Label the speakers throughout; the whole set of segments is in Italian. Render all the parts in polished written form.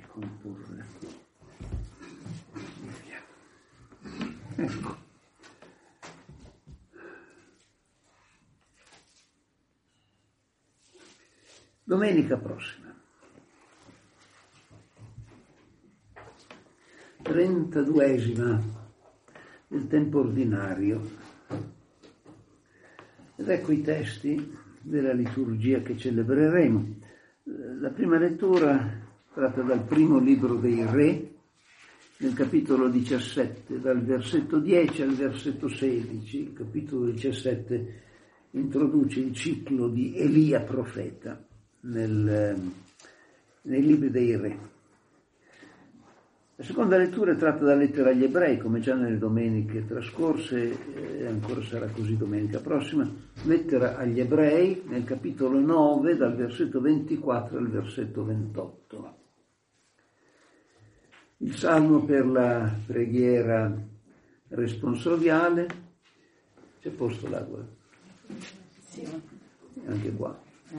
Speaker 1: comporre. Ecco. Domenica prossima, 32esima del tempo ordinario. Ed ecco i testi della liturgia che celebreremo. La prima lettura tratta dal primo libro dei Re, nel capitolo 17, dal versetto 10 al versetto 16. Il capitolo 17 introduce il ciclo di Elia profeta nei libri dei Re. La seconda lettura è tratta dalla lettera agli Ebrei, come già nelle domeniche trascorse, e ancora sarà così domenica prossima. Lettera agli Ebrei, nel capitolo 9, dal versetto 24 al versetto 28. Il salmo per la preghiera responsoriale. C'è posto l'acqua?
Speaker 2: Sì.
Speaker 1: Anche qua.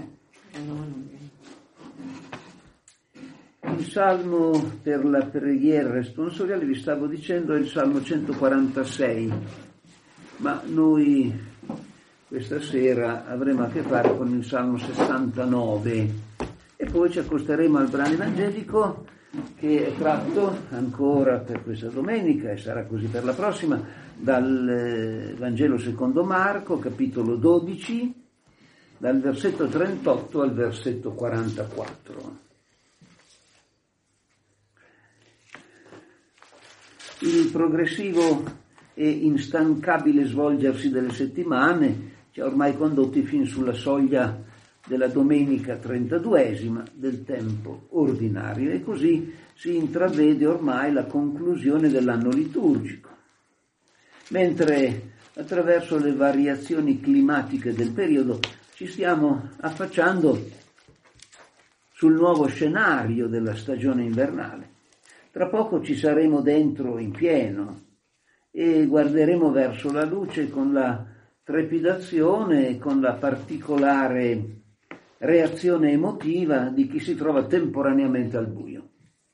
Speaker 1: Il salmo per la preghiera responsoriale, vi stavo dicendo, è il salmo 146, ma noi questa sera avremo a che fare con il salmo 69 e poi ci accosteremo al brano evangelico che è tratto ancora per questa domenica e sarà così per la prossima dal Vangelo secondo Marco, capitolo 12, dal versetto 38 al versetto 44. Il progressivo e instancabile svolgersi delle settimane ci ha ormai condotti fin sulla soglia della domenica 32esima del tempo ordinario e così si intravede ormai la conclusione dell'anno liturgico. Mentre attraverso le variazioni climatiche del periodo ci stiamo affacciando sul nuovo scenario della stagione invernale. Tra poco ci saremo dentro in pieno e guarderemo verso la luce con la trepidazione e con la particolare reazione emotiva di chi si trova temporaneamente al buio.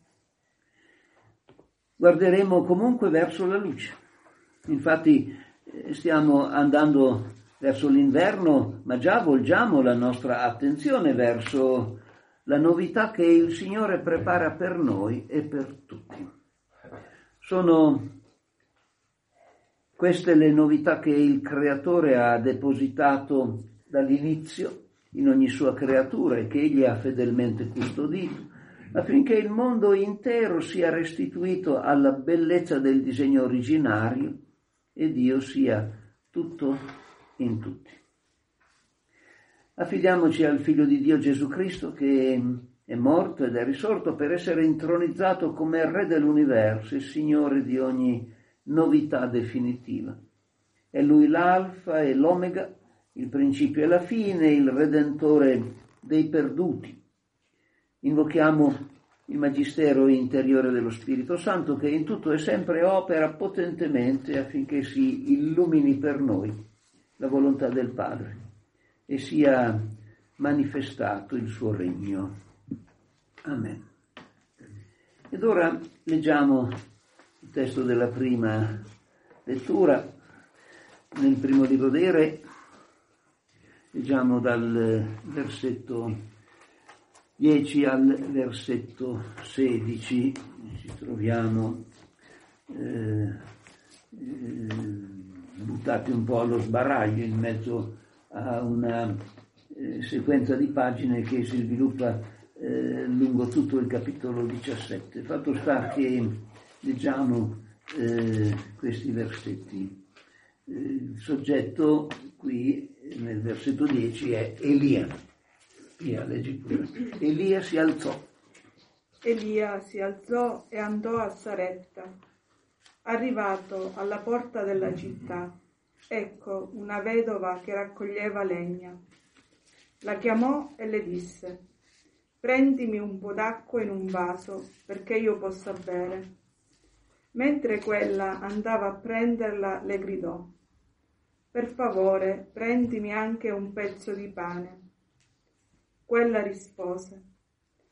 Speaker 1: Guarderemo comunque verso la luce. Infatti stiamo andando verso l'inverno, ma già volgiamo la nostra attenzione verso la novità che il Signore prepara per noi e per tutti. Sono queste le novità che il Creatore ha depositato dall'inizio in ogni sua creatura e che Egli ha fedelmente custodito, affinché il mondo intero sia restituito alla bellezza del disegno originario e Dio sia tutto in tutti. Affidiamoci al Figlio di Dio Gesù Cristo che è morto ed è risorto per essere intronizzato come Re dell'universo e Signore di ogni novità definitiva. È Lui l'Alfa e l'Omega, il principio e la fine, il Redentore dei perduti. Invochiamo il Magistero interiore dello Spirito Santo che in tutto e sempre opera potentemente affinché si illumini per noi la volontà del Padre e sia manifestato il suo regno. Amen. Ed ora leggiamo il testo della prima lettura nel primo libro dei Re. Leggiamo dal versetto 10 al versetto 16. Ci troviamo buttati un po' allo sbaraglio in mezzo a una sequenza di pagine che si sviluppa lungo tutto il capitolo 17. Fatto sta che leggiamo questi versetti. Il soggetto qui nel versetto 10 è Elia. Pia, leggi pure. Elia si alzò.
Speaker 3: Elia si alzò e andò a Saretta. Arrivato alla porta della città, ecco una vedova che raccoglieva legna. La chiamò e le disse: «Prendimi un po' d'acqua in un vaso perché io possa bere». Mentre quella andava a prenderla, le gridò: «Per favore, prendimi anche un pezzo di pane». Quella rispose: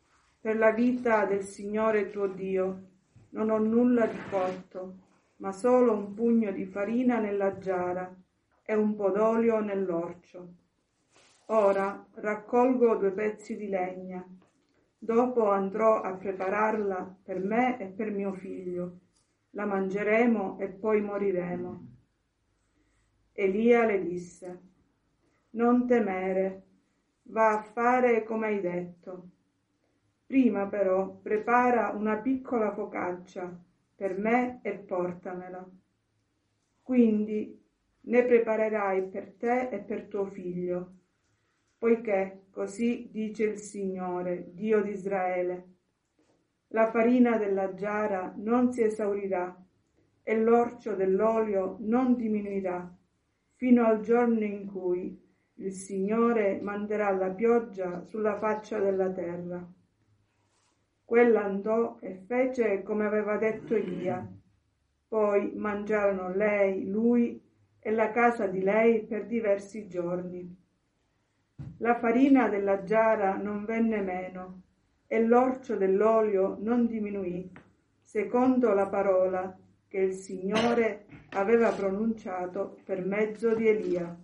Speaker 3: per la vita del Signore tuo Dio non ho nulla di cotto, ma solo un pugno di farina nella giara e un po' d'olio nell'orcio. Ora raccolgo 2 pezzi di legna, dopo andrò a prepararla per me e per mio figlio, la mangeremo e poi moriremo. Elia le disse: non temere, va a fare come hai detto. Prima però prepara una piccola focaccia per me e portamela. Quindi ne preparerai per te e per tuo figlio, poiché così dice il Signore, Dio di Israele: la farina della giara non si esaurirà e l'orcio dell'olio non diminuirà, fino al giorno in cui il Signore manderà la pioggia sulla faccia della terra. Quella andò e fece come aveva detto Elia. Poi mangiarono lei, lui e la casa di lei per diversi giorni. La farina della giara non venne meno e l'orcio dell'olio non diminuì, secondo la parola che il Signore aveva pronunciato per mezzo di Elia.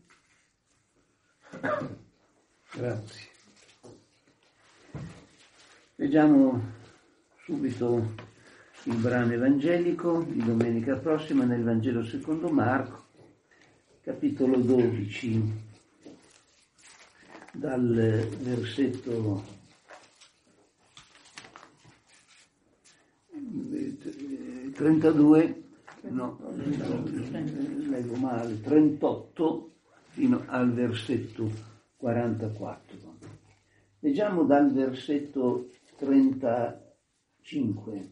Speaker 1: Grazie. Leggiamo subito il brano evangelico di domenica prossima nel Vangelo secondo Marco, capitolo 12, dal versetto 32, leggo male, 38 fino al versetto 44. Leggiamo dal versetto 35.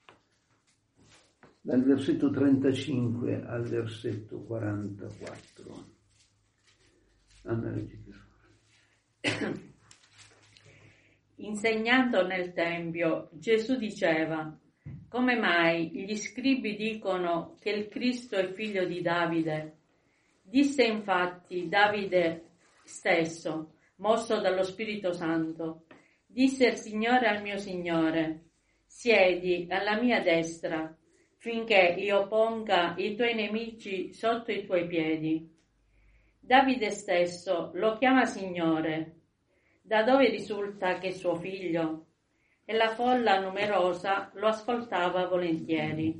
Speaker 1: Dal versetto 35 al versetto 44.
Speaker 2: Insegnando nel Tempio, Gesù diceva: come mai gli scribi dicono che il Cristo è figlio di Davide? Disse infatti Davide stesso, mosso dallo Spirito Santo: disse il Signore al mio Signore: siedi alla mia destra, finché io ponga i tuoi nemici sotto i tuoi piedi. Davide stesso lo chiama Signore, da dove risulta che è suo figlio, e la folla numerosa lo ascoltava volentieri.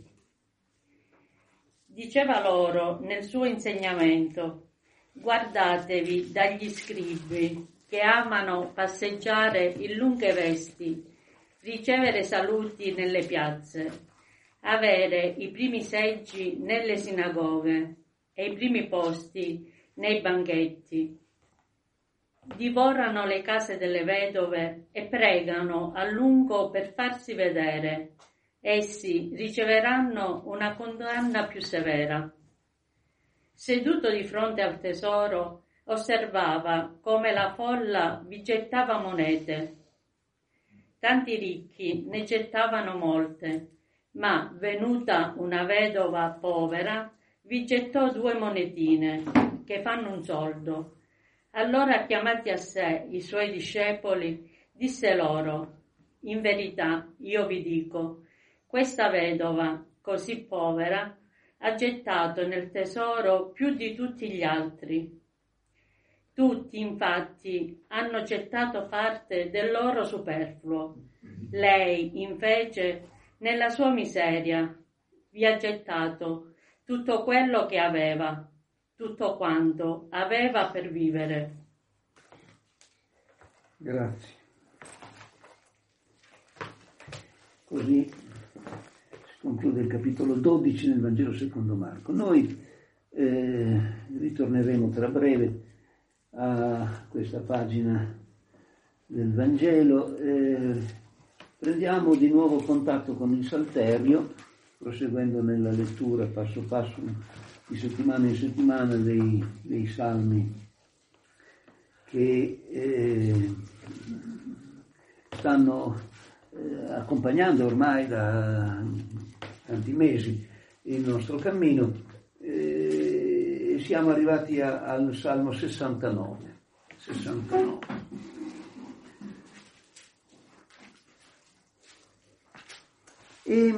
Speaker 2: Diceva loro nel suo insegnamento: guardatevi dagli scribi che amano passeggiare in lunghe vesti, ricevere saluti nelle piazze, avere i primi seggi nelle sinagoghe e i primi posti nei banchetti. Divorano le case delle vedove e pregano a lungo per farsi vedere. Essi riceveranno una condanna più severa. Seduto di fronte al tesoro, osservava come la folla vi gettava monete. Tanti ricchi ne gettavano molte, ma venuta una vedova povera vi gettò 2 monetine, che fanno un soldo. Allora, chiamati a sé i suoi discepoli, disse loro: in verità io vi dico, questa vedova così povera ha gettato nel tesoro più di tutti gli altri. Tutti infatti hanno gettato parte del loro superfluo. Lei invece nella sua miseria vi ha gettato tutto quello che aveva, tutto quanto aveva per vivere.
Speaker 1: Grazie. Così si conclude il capitolo 12 nel Vangelo secondo Marco. Noi ritorneremo tra breve a questa pagina del Vangelo. Prendiamo di nuovo contatto con il Salterio, proseguendo nella lettura passo passo di settimana in settimana dei salmi che stanno accompagnando ormai da tanti mesi il nostro cammino. Siamo arrivati al Salmo 69. E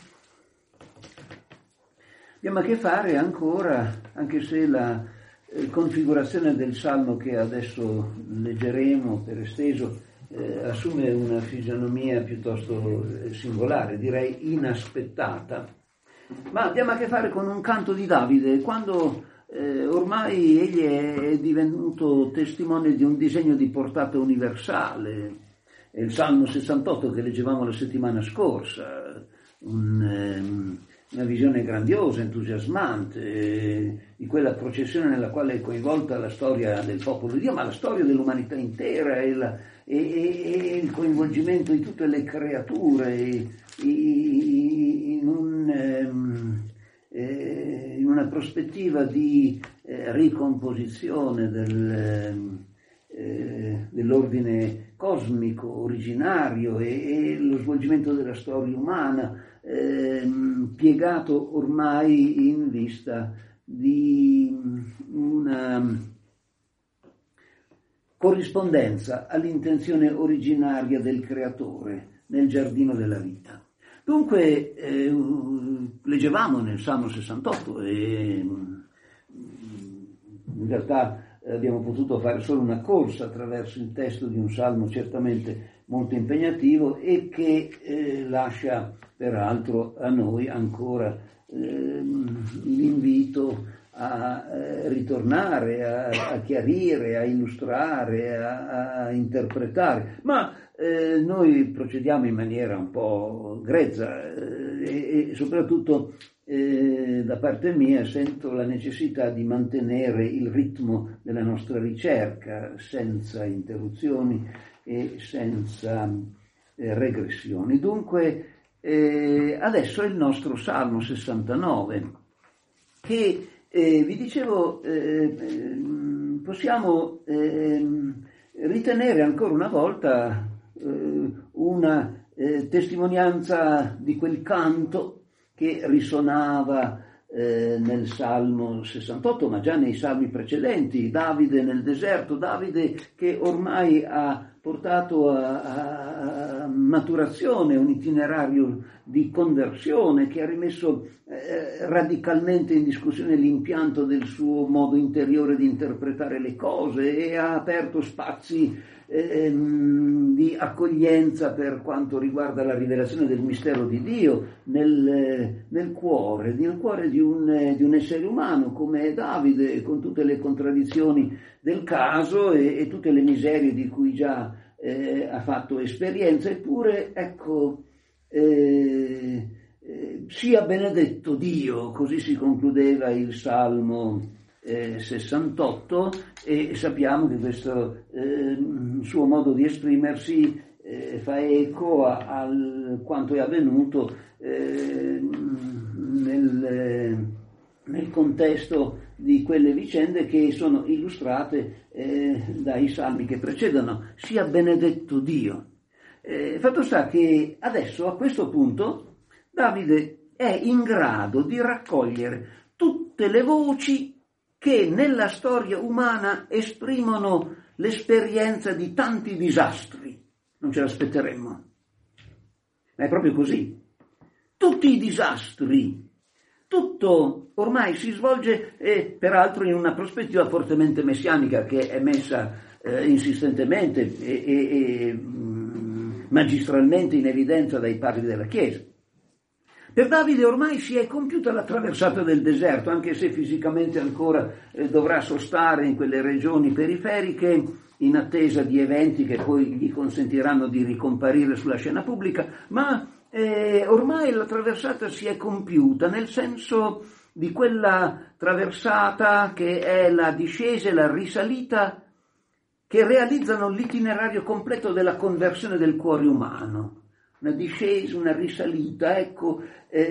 Speaker 1: abbiamo a che fare ancora, anche se la configurazione del Salmo che adesso leggeremo per esteso assume una fisionomia piuttosto singolare, direi inaspettata, ma abbiamo a che fare con un canto di Davide, quando ormai egli è divenuto testimone di un disegno di portata universale. È il Salmo 68 che leggevamo la settimana scorsa, una visione grandiosa, entusiasmante, di quella processione nella quale è coinvolta la storia del popolo di Dio, ma la storia dell'umanità intera e il coinvolgimento di tutte le creature in una prospettiva di ricomposizione dell'ordine cosmico originario e lo svolgimento della storia umana, piegato ormai in vista di una corrispondenza all'intenzione originaria del creatore nel giardino della vita. Dunque, leggevamo nel Salmo 68 e in realtà abbiamo potuto fare solo una corsa attraverso il testo di un salmo certamente molto impegnativo e che lascia peraltro a noi ancora l'invito a ritornare, a chiarire, a illustrare, a interpretare, ma noi procediamo in maniera un po' grezza e soprattutto da parte mia sento la necessità di mantenere il ritmo della nostra ricerca senza interruzioni e senza regressioni. Dunque adesso è il nostro Salmo 69 che vi dicevo possiamo ritenere ancora una volta una testimonianza di quel canto che risonava nel Salmo 68, ma già nei salmi precedenti, Davide nel deserto, Davide che ormai ha portato a maturazione un itinerario di conversione, che ha rimesso radicalmente in discussione l'impianto del suo modo interiore di interpretare le cose e ha aperto spazi di accoglienza per quanto riguarda la rivelazione del mistero di Dio nel cuore di un essere umano come Davide, con tutte le contraddizioni del caso e tutte le miserie di cui già ha fatto esperienza. Eppure, ecco, sia benedetto Dio, così si concludeva il Salmo 68, e sappiamo che questo suo modo di esprimersi fa eco a quanto è avvenuto nel contesto di quelle vicende che sono illustrate dai salmi che precedono. Sia benedetto Dio. Fatto sta che adesso, a questo punto, Davide è in grado di raccogliere tutte le voci che nella storia umana esprimono l'esperienza di tanti disastri. Non ce l'aspetteremmo, ma è proprio così. Tutti i disastri, tutto ormai si svolge, peraltro in una prospettiva fortemente messianica che è messa insistentemente e magistralmente in evidenza dai padri della Chiesa. Per Davide ormai si è compiuta la traversata del deserto, anche se fisicamente ancora dovrà sostare in quelle regioni periferiche in attesa di eventi che poi gli consentiranno di ricomparire sulla scena pubblica, ma ormai la traversata si è compiuta, nel senso di quella traversata che è la discesa e la risalita che realizzano l'itinerario completo della conversione del cuore umano. Una discesa, una risalita, ecco,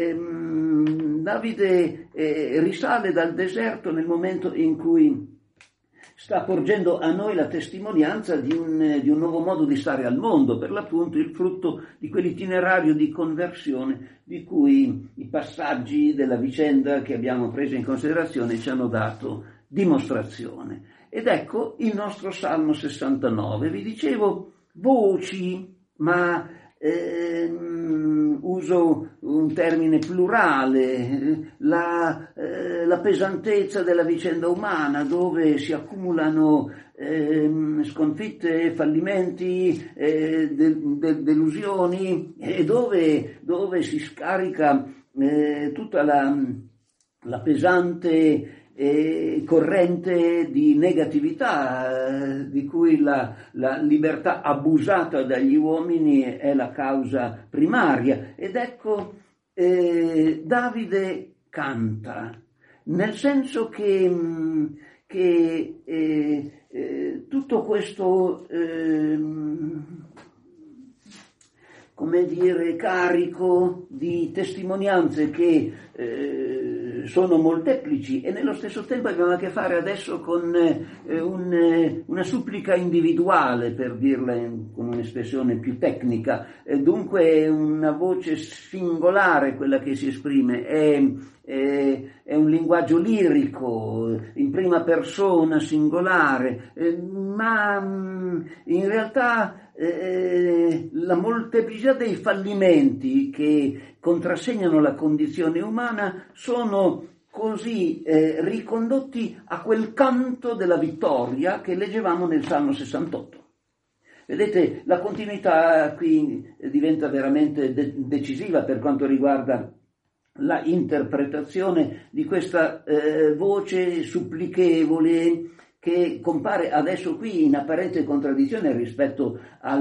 Speaker 1: Davide risale dal deserto nel momento in cui sta porgendo a noi la testimonianza di un nuovo modo di stare al mondo, per l'appunto il frutto di quell'itinerario di conversione di cui i passaggi della vicenda che abbiamo preso in considerazione ci hanno dato dimostrazione. Ed ecco il nostro Salmo 69, vi dicevo voci, ma uso un termine plurale, la pesantezza della vicenda umana, dove si accumulano sconfitte, fallimenti, delusioni, e dove si scarica tutta la pesante corrente di negatività, di cui la libertà abusata dagli uomini è la causa primaria. Ed ecco, Davide canta, nel senso che tutto questo come dire, carico di testimonianze che sono molteplici, e nello stesso tempo abbiamo a che fare adesso con una supplica individuale, per dirla con un'espressione più tecnica, dunque una voce singolare quella che si esprime, è un linguaggio lirico, in prima persona, singolare, ma in realtà la molteplicità dei fallimenti che contrassegnano la condizione umana sono così ricondotti a quel canto della vittoria che leggevamo nel Salmo 68. Vedete, la continuità qui diventa veramente decisiva per quanto riguarda la interpretazione di questa voce supplichevole che compare adesso qui in apparente contraddizione rispetto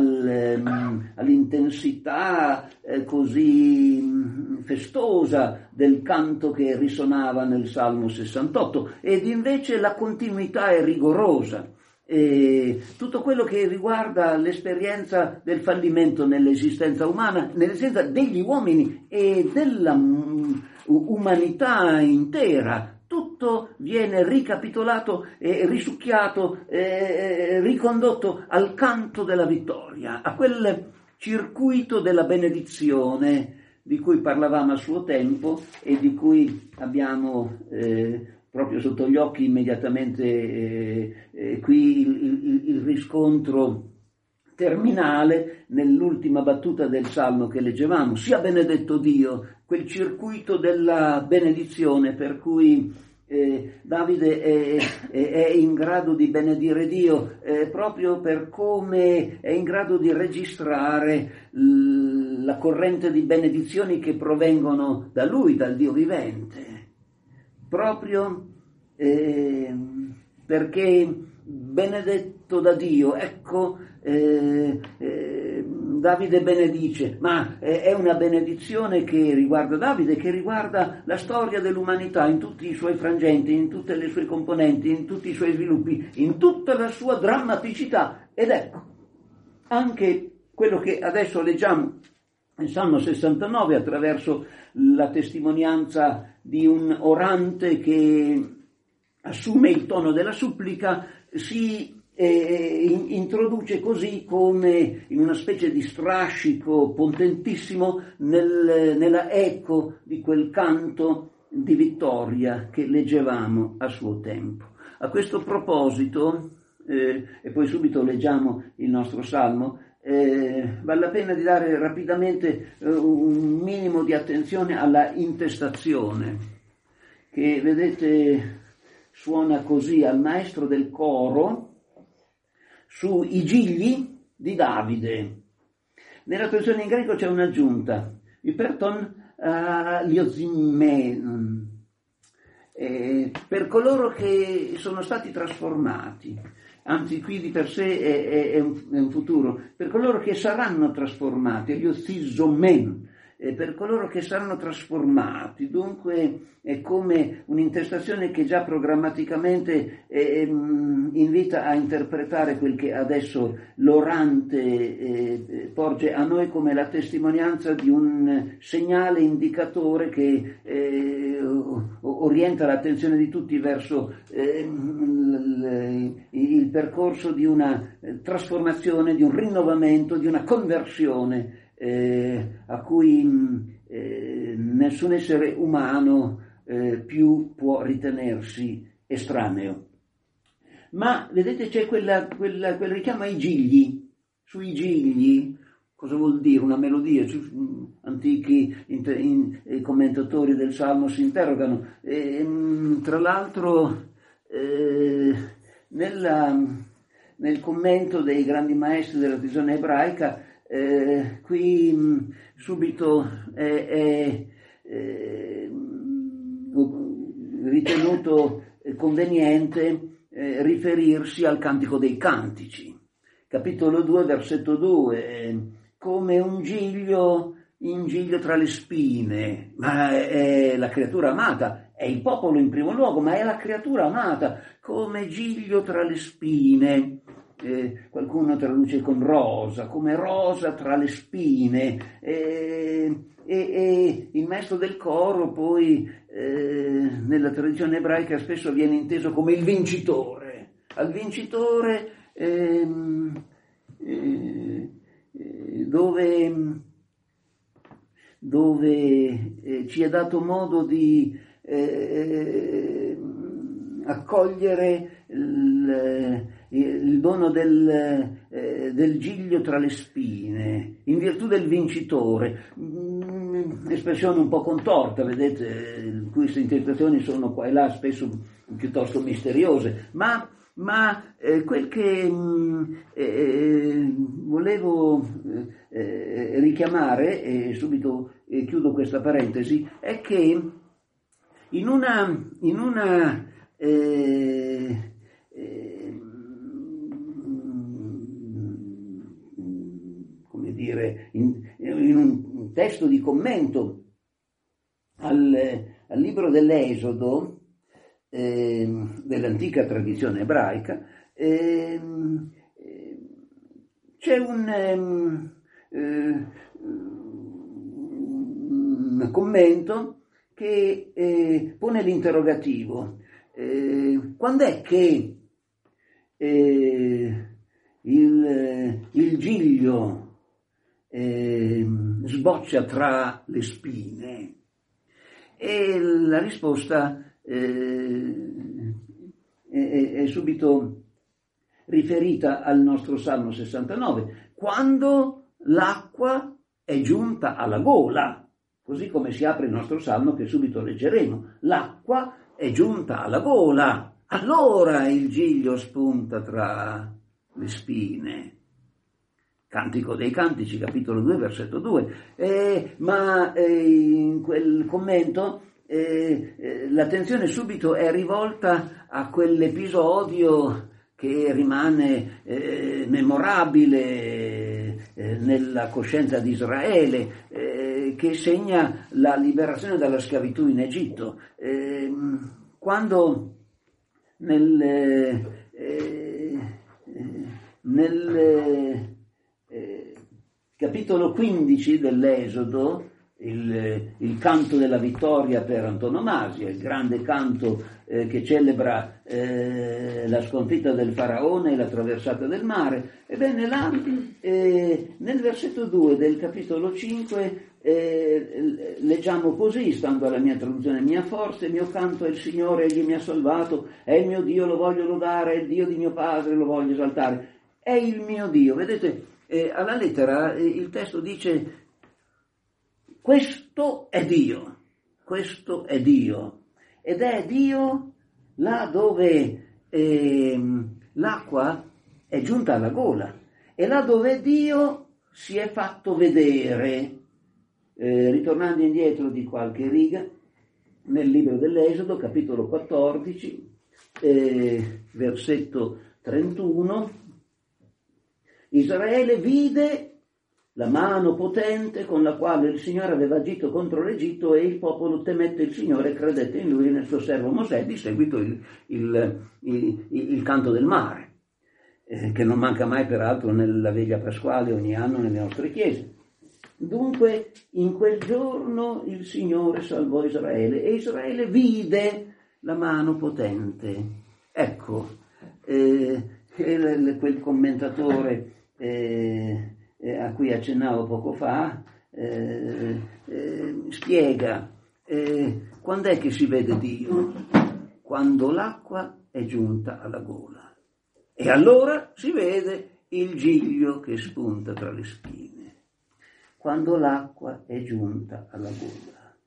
Speaker 1: all'intensità così festosa del canto che risonava nel Salmo 68, ed invece la continuità è rigorosa. Tutto quello che riguarda l'esperienza del fallimento nell'esistenza umana, nell'esistenza degli uomini e della umanità intera, tutto viene ricapitolato e risucchiato, ricondotto al canto della vittoria, a quel circuito della benedizione di cui parlavamo a suo tempo e di cui abbiamo proprio sotto gli occhi immediatamente qui il riscontro terminale nell'ultima battuta del Salmo che leggevamo. Sia benedetto Dio, quel circuito della benedizione per cui Davide è in grado di benedire Dio proprio per come è in grado di registrare la corrente di benedizioni che provengono da lui, dal Dio vivente, proprio perché benedetto da Dio. Ecco, Davide benedice, ma è una benedizione che riguarda Davide, che riguarda la storia dell'umanità in tutti i suoi frangenti, in tutte le sue componenti, in tutti i suoi sviluppi, in tutta la sua drammaticità. Ed ecco, anche quello che adesso leggiamo nel Salmo 69 attraverso la testimonianza di un orante che assume il tono della supplica, si introduce così come in una specie di strascico potentissimo nella eco di quel canto di vittoria che leggevamo a suo tempo. A questo proposito, e poi subito leggiamo il nostro Salmo, vale la pena di dare rapidamente un minimo di attenzione alla intestazione, che vedete suona così: al maestro del coro sui gigli di Davide. Nella traduzione in greco c'è un'aggiunta, iperton liozimmen, per coloro che sono stati trasformati, anzi qui di per sé è un futuro, per coloro che saranno trasformati, liozizzomen, per coloro che saranno trasformati. Dunque è come un'intestazione che già programmaticamente invita a interpretare quel che adesso l'orante porge a noi come la testimonianza di un segnale indicatore che orienta l'attenzione di tutti verso il percorso di una trasformazione, di un rinnovamento, di una conversione a cui nessun essere umano più può ritenersi estraneo. Ma vedete, c'è quel richiamo ai gigli, sui gigli, Cosa vuol dire una melodia? Antichi commentatori del Salmo si interrogano. Tra l'altro nel commento dei grandi maestri della tradizione ebraica, qui subito è ritenuto conveniente riferirsi al Cantico dei Cantici, capitolo 2, versetto 2, come un giglio tra le spine, ma è la creatura amata, è il popolo in primo luogo, ma è la creatura amata, come giglio tra le spine. Qualcuno traduce con rosa, come rosa tra le spine, e il maestro del coro poi nella tradizione ebraica spesso viene inteso come il vincitore. Al vincitore dove ci è dato modo di accogliere il dono del giglio tra le spine, in virtù del vincitore. Espressione un po' contorta, vedete, queste interpretazioni sono qua e là spesso piuttosto misteriose, ma quel che volevo richiamare, e subito chiudo questa parentesi, è che in una come dire, in un testo di commento al libro dell'Esodo dell'antica tradizione ebraica, c'è un commento che pone l'interrogativo: quando è che il giglio sboccia tra le spine? E la risposta è subito riferita al nostro Salmo 69, quando l'acqua è giunta alla gola, così come si apre il nostro Salmo che subito leggeremo. L'acqua è giunta alla gola, allora il giglio spunta tra le spine. Cantico dei Cantici, capitolo 2, versetto 2. Ma in quel commento l'attenzione subito è rivolta a quell'episodio che rimane memorabile nella coscienza di Israele, che segna la liberazione dalla schiavitù in Egitto. Quando nel capitolo 15 dell'Esodo, il canto della vittoria per antonomasia, il grande canto che celebra la sconfitta del faraone e la traversata del mare. Ebbene là, nel versetto 2 del capitolo 5 leggiamo così, stando alla mia traduzione: mia forza e mio canto è il Signore, egli mi ha salvato, è il mio Dio, lo voglio lodare, è il Dio di mio padre, lo voglio esaltare. È il mio Dio. Vedete, alla lettera il testo dice: questo è Dio, ed è Dio là dove l'acqua è giunta alla gola, e là dove Dio si è fatto vedere. Ritornando indietro di qualche riga, nel libro dell'Esodo, capitolo 14, versetto 31, Israele vide la mano potente con la quale il Signore aveva agito contro l'Egitto, e il popolo temette il Signore e credette in lui e nel suo servo Mosè. Di seguito il canto del mare, che non manca mai peraltro nella veglia pasquale ogni anno nelle nostre chiese. Dunque in quel giorno il Signore salvò Israele, e Israele vide la mano potente. Ecco, quel commentatore a cui accennavo poco fa spiega quando è che si vede Dio? Quando l'acqua è giunta alla gola, e allora si vede il giglio che spunta tra le spine. quando l'acqua è giunta alla gola.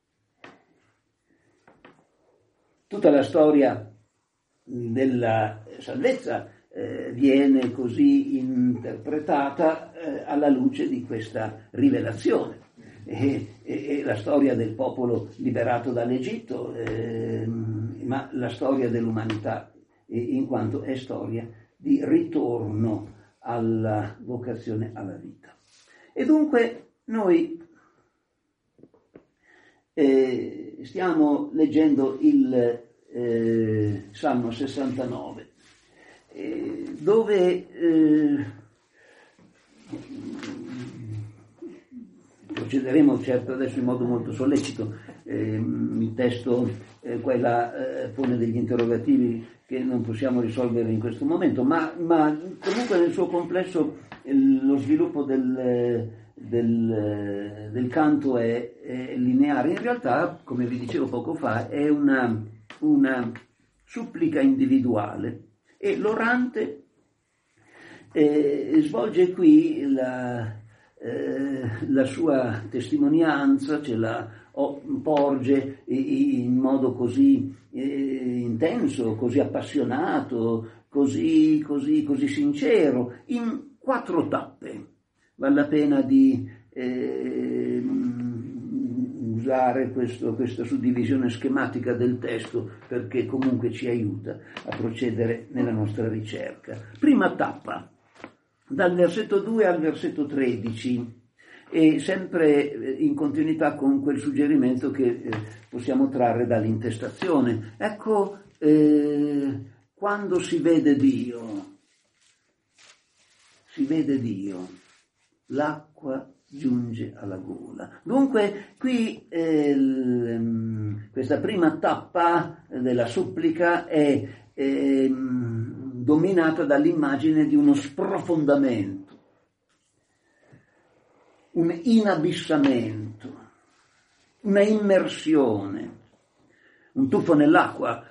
Speaker 1: Tutta la storia della salvezza viene così interpretata alla luce di questa rivelazione. E la storia del popolo liberato dall'Egitto, ma la storia dell'umanità, in quanto è storia di ritorno alla vocazione alla vita. E dunque noi stiamo leggendo il Salmo 69, dove procederemo certo adesso in modo molto sollecito. Il testo qua e là pone degli interrogativi che non possiamo risolvere in questo momento, ma comunque nel suo complesso lo sviluppo del canto è lineare. In realtà, come vi dicevo poco fa, è una supplica individuale, e l'orante svolge qui la sua testimonianza, ce la porge in modo così intenso, così appassionato, così sincero, in 4 tappe. Vale la pena di usare questa suddivisione schematica del testo, perché comunque ci aiuta a procedere nella nostra ricerca. Prima tappa, dal versetto 2 al versetto 13, e sempre in continuità con quel suggerimento che possiamo trarre dall'intestazione. Ecco, quando si vede Dio, l'acqua giunge alla gola. Dunque qui questa prima tappa della supplica è dominata dall'immagine di uno sprofondamento, un inabissamento, una immersione, un tuffo nell'acqua.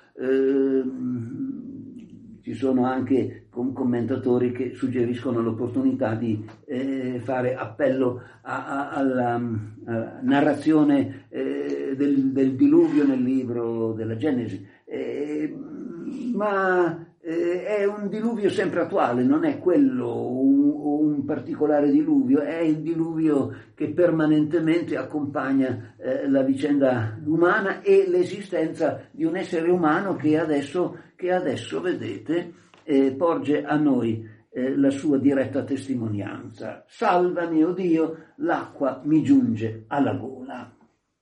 Speaker 1: Ci sono anche commentatori che suggeriscono l'opportunità di fare appello alla narrazione del diluvio nel libro della Genesi, ma è un diluvio sempre attuale, non è quello un particolare diluvio, è il diluvio che permanentemente accompagna la vicenda umana e l'esistenza di un essere umano che adesso vedete, porge a noi la sua diretta testimonianza. Salvami, o Dio, l'acqua mi giunge alla gola.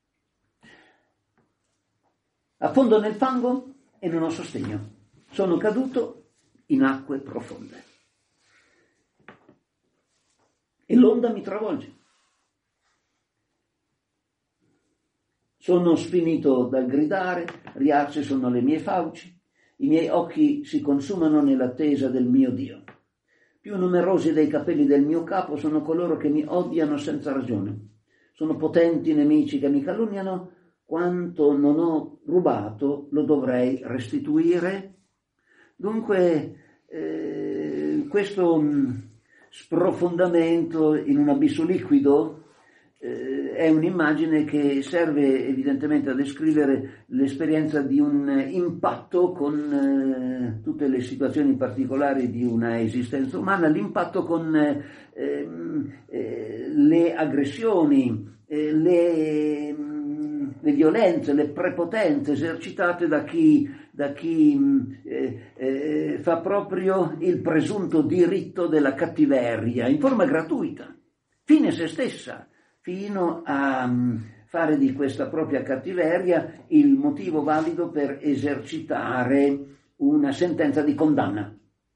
Speaker 1: Affondo nel fango e non ho sostegno. Sono caduto in acque profonde. E l'onda mi travolge. Sono sfinito dal gridare, riarse sono le mie fauci. I miei occhi si consumano nell'attesa del mio Dio. Più numerosi dei capelli del mio capo sono coloro che mi odiano senza ragione. Sono potenti nemici che mi calunniano. Quanto non ho rubato lo dovrei restituire. Dunque questo sprofondamento in un abisso liquido è un'immagine che serve evidentemente a descrivere l'esperienza di un impatto con tutte le situazioni particolari di una esistenza umana, l'impatto con le aggressioni, le violenze, le prepotenze esercitate da chi fa proprio il presunto diritto della cattiveria in forma gratuita, fine a se stessa, fino a fare di questa propria cattiveria il motivo valido per esercitare una sentenza di condanna.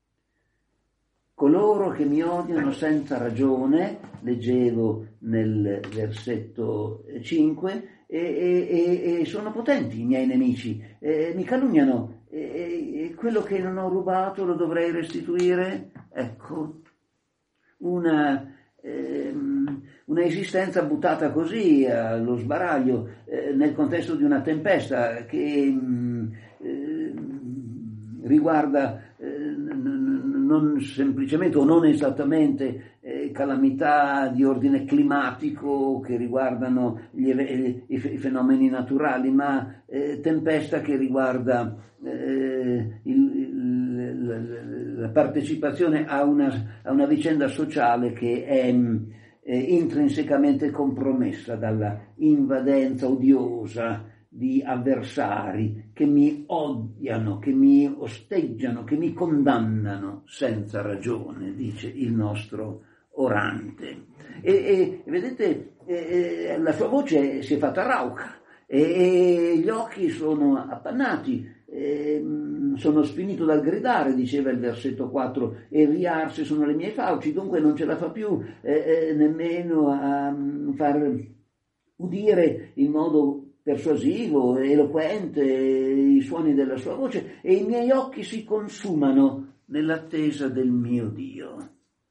Speaker 1: Coloro che mi odiano senza ragione, leggevo nel versetto 5, e sono potenti i miei nemici, mi calunniano, e quello che non ho rubato lo dovrei restituire. Ecco, una esistenza buttata così allo sbaraglio nel contesto di una tempesta che riguarda non semplicemente o non esattamente calamità di ordine climatico che riguardano i fenomeni naturali, ma tempesta che riguarda la partecipazione a una vicenda sociale che è intrinsecamente compromessa dalla invadenza odiosa di avversari che mi odiano, che mi osteggiano, che mi condannano senza ragione, dice il nostro orante. E vedete, la sua voce si è fatta rauca e gli occhi sono appannati, sono sfinito dal gridare, diceva il versetto 4, e riarse sono le mie fauci, dunque non ce la fa più nemmeno a far udire in modo persuasivo, eloquente i suoni della sua voce, e i miei occhi si consumano nell'attesa del mio Dio.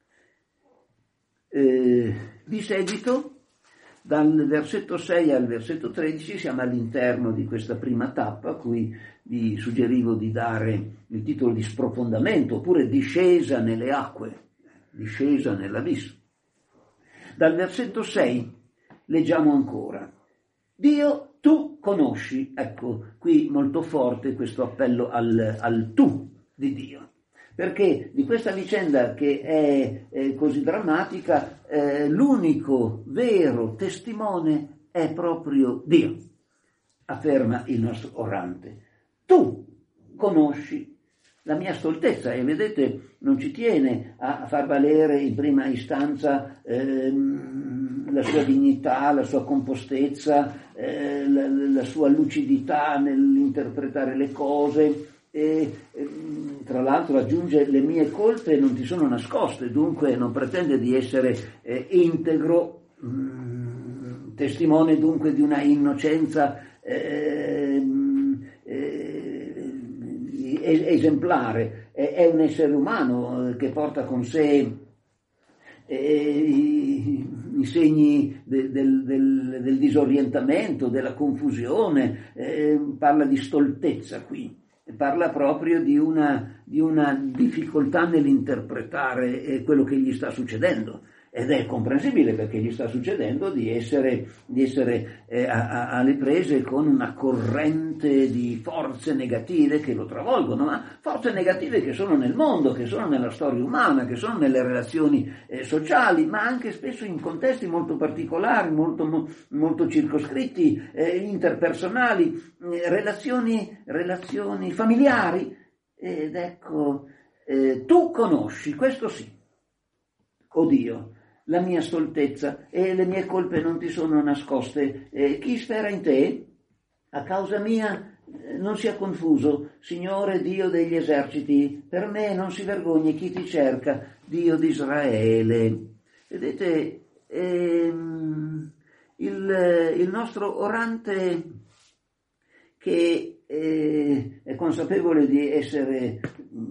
Speaker 1: Di seguito, dal versetto 6 al versetto 13 siamo all'interno di questa prima tappa, a cui vi suggerivo di dare il titolo di sprofondamento, oppure discesa nelle acque, discesa nell'abisso. Dal versetto 6 leggiamo ancora: Dio, tu conosci. Ecco, qui molto forte questo appello al tu di Dio, perché di questa vicenda che è così drammatica, l'unico vero testimone è proprio Dio, afferma il nostro orante. Tu conosci la mia stoltezza, e vedete, non ci tiene a far valere in prima istanza la sua dignità, la sua compostezza, la sua lucidità nell'interpretare le cose, e tra l'altro aggiunge: le mie colpe non ti sono nascoste, dunque non pretende di essere integro, testimone dunque di una innocenza esemplare. È un essere umano che porta con sé i segni del disorientamento, della confusione, parla di stoltezza qui, parla proprio di una difficoltà nell'interpretare quello che gli sta succedendo. Ed è comprensibile, perché gli sta succedendo di essere alle prese con una corrente di forze negative che lo travolgono, ma forze negative che sono nel mondo, che sono nella storia umana, che sono nelle relazioni sociali, ma anche spesso in contesti molto particolari, molto circoscritti, interpersonali, relazioni familiari. Ed ecco, tu conosci, questo sì, o Dio, la mia stoltezza e le mie colpe non ti sono nascoste. Chi spera in te, a causa mia, non sia confuso. Signore Dio degli eserciti, per me non si vergogni chi ti cerca, Dio di Israele. Vedete, il nostro orante, che è consapevole di essere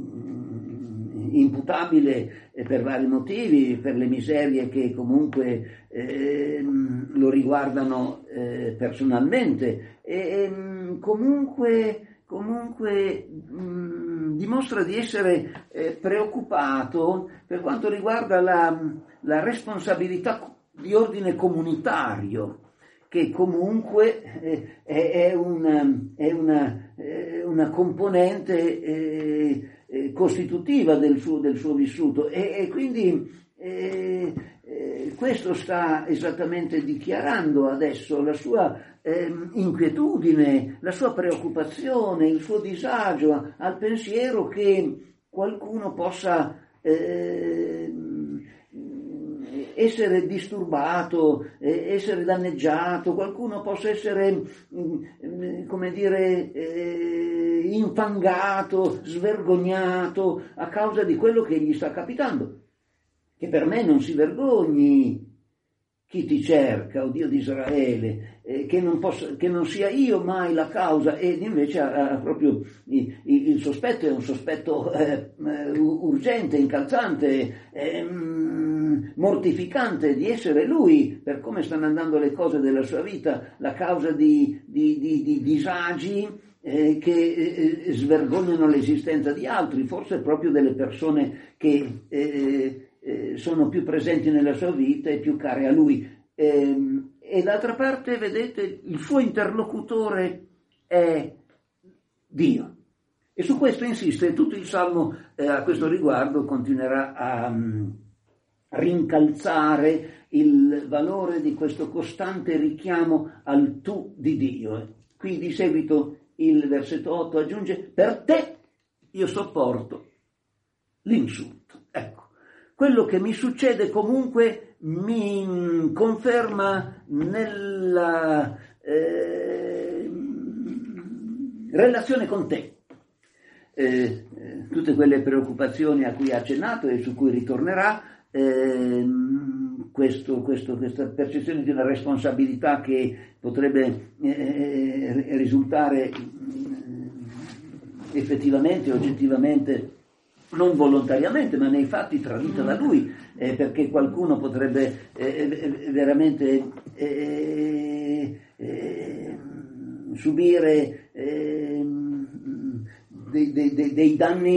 Speaker 1: imputabile per vari motivi, per le miserie che comunque lo riguardano personalmente, e comunque dimostra di essere preoccupato per quanto riguarda la responsabilità di ordine comunitario, che comunque è una componente costitutiva del suo vissuto, e quindi questo sta esattamente dichiarando adesso la sua inquietudine, la sua preoccupazione, il suo disagio al pensiero che qualcuno possa essere disturbato, essere danneggiato, qualcuno possa essere, infangato, svergognato a causa di quello che gli sta capitando. Che per me non si vergogni chi ti cerca, o Dio di Israele, che non sia io mai la causa. Ed invece proprio il sospetto è un sospetto urgente, incalzante, mortificante, di essere lui, per come stanno andando le cose della sua vita, la causa di disagi che svergognano l'esistenza di altri, forse proprio delle persone che sono più presenti nella sua vita e più care a lui. E d'altra parte, vedete, il suo interlocutore è Dio. E su questo insiste tutto il Salmo. A questo riguardo continuerà a rincalzare il valore di questo costante richiamo al tu di Dio. Qui di seguito il versetto 8 aggiunge: per te io sopporto l'insulto. Ecco, quello che mi succede comunque mi conferma nella relazione con te. Tutte quelle preoccupazioni a cui ha accennato e su cui ritornerà, questa percezione di una responsabilità che potrebbe risultare effettivamente, oggettivamente, non volontariamente, ma nei fatti tradita da lui, perché qualcuno potrebbe veramente subire dei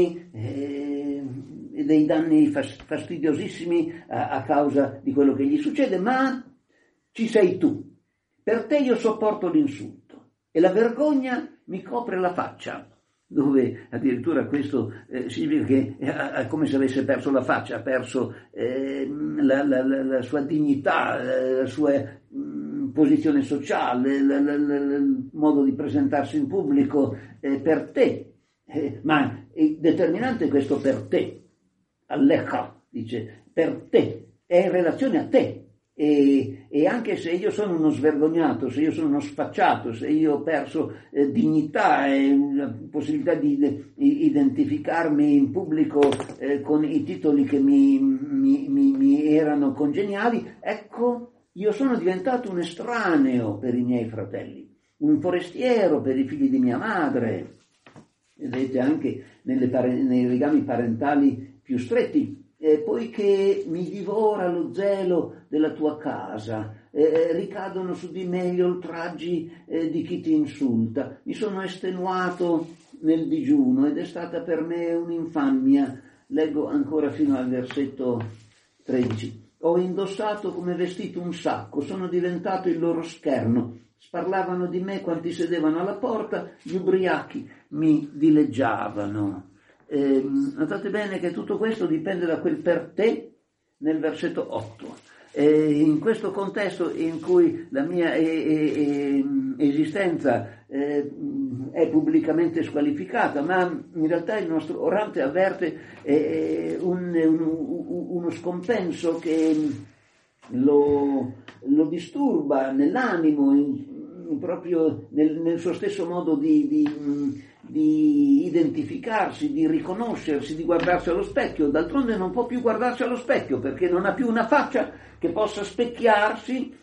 Speaker 1: danni fastidiosissimi a causa di quello che gli succede, ma ci sei tu. Per te io sopporto l'insulto e la vergogna mi copre la faccia, dove addirittura questo significa che è come se avesse perso la faccia, ha perso la sua dignità, la sua posizione sociale, il modo di presentarsi in pubblico, per te. Ma è determinante questo per te. Allecha, dice, per te, è in relazione a te. E anche se io sono uno svergognato, se io sono uno sfacciato, se io ho perso dignità e la possibilità di identificarmi in pubblico con i titoli che mi erano congeniali, ecco, io sono diventato un estraneo per i miei fratelli, un forestiero per i figli di mia madre. Vedete, anche nei legami parentali più stretti, poiché mi divora lo zelo della tua casa, ricadono su di me gli oltraggi di chi ti insulta, mi sono estenuato nel digiuno ed è stata per me un'infamia. Leggo ancora fino al versetto 13. Ho indossato come vestito un sacco, sono diventato il loro scherno. Sparlavano di me quanti sedevano alla porta, gli ubriachi mi dileggiavano. Notate bene che tutto questo dipende da quel per te nel versetto 8. In questo contesto in cui la mia esistenza è pubblicamente squalificata, ma in realtà il nostro orante avverte uno scompenso che lo disturba nell'animo, proprio nel suo stesso modo di identificarsi, di riconoscersi, di guardarsi allo specchio. D'altronde non può più guardarsi allo specchio perché non ha più una faccia che possa specchiarsi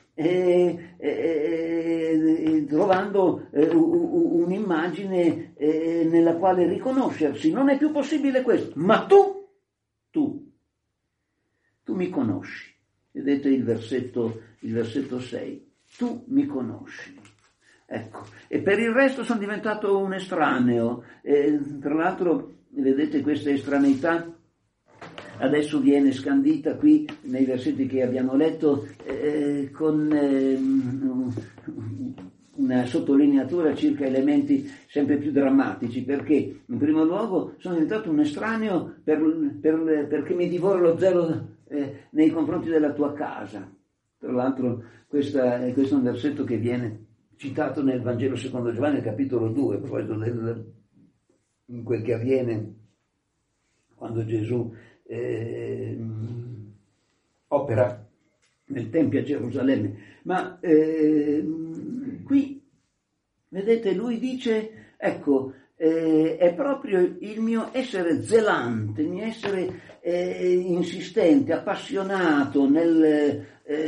Speaker 1: trovando un'immagine nella quale riconoscersi. Non è più possibile questo. Ma tu mi conosci. Vedete il versetto 6. Tu mi conosci. Ecco, e per il resto sono diventato un estraneo. Tra l'altro, vedete, questa estraneità adesso viene scandita qui nei versetti che abbiamo letto con una sottolineatura circa elementi sempre più drammatici, perché in primo luogo sono diventato un estraneo perché mi divora lo zelo nei confronti della tua casa. Tra l'altro questo è un versetto che viene citato nel Vangelo secondo Giovanni, capitolo 2, a proposito in quel che avviene quando Gesù opera nel Tempio a Gerusalemme. Ma qui, vedete, lui dice, ecco, è proprio il mio essere zelante, il mio essere insistente, appassionato nel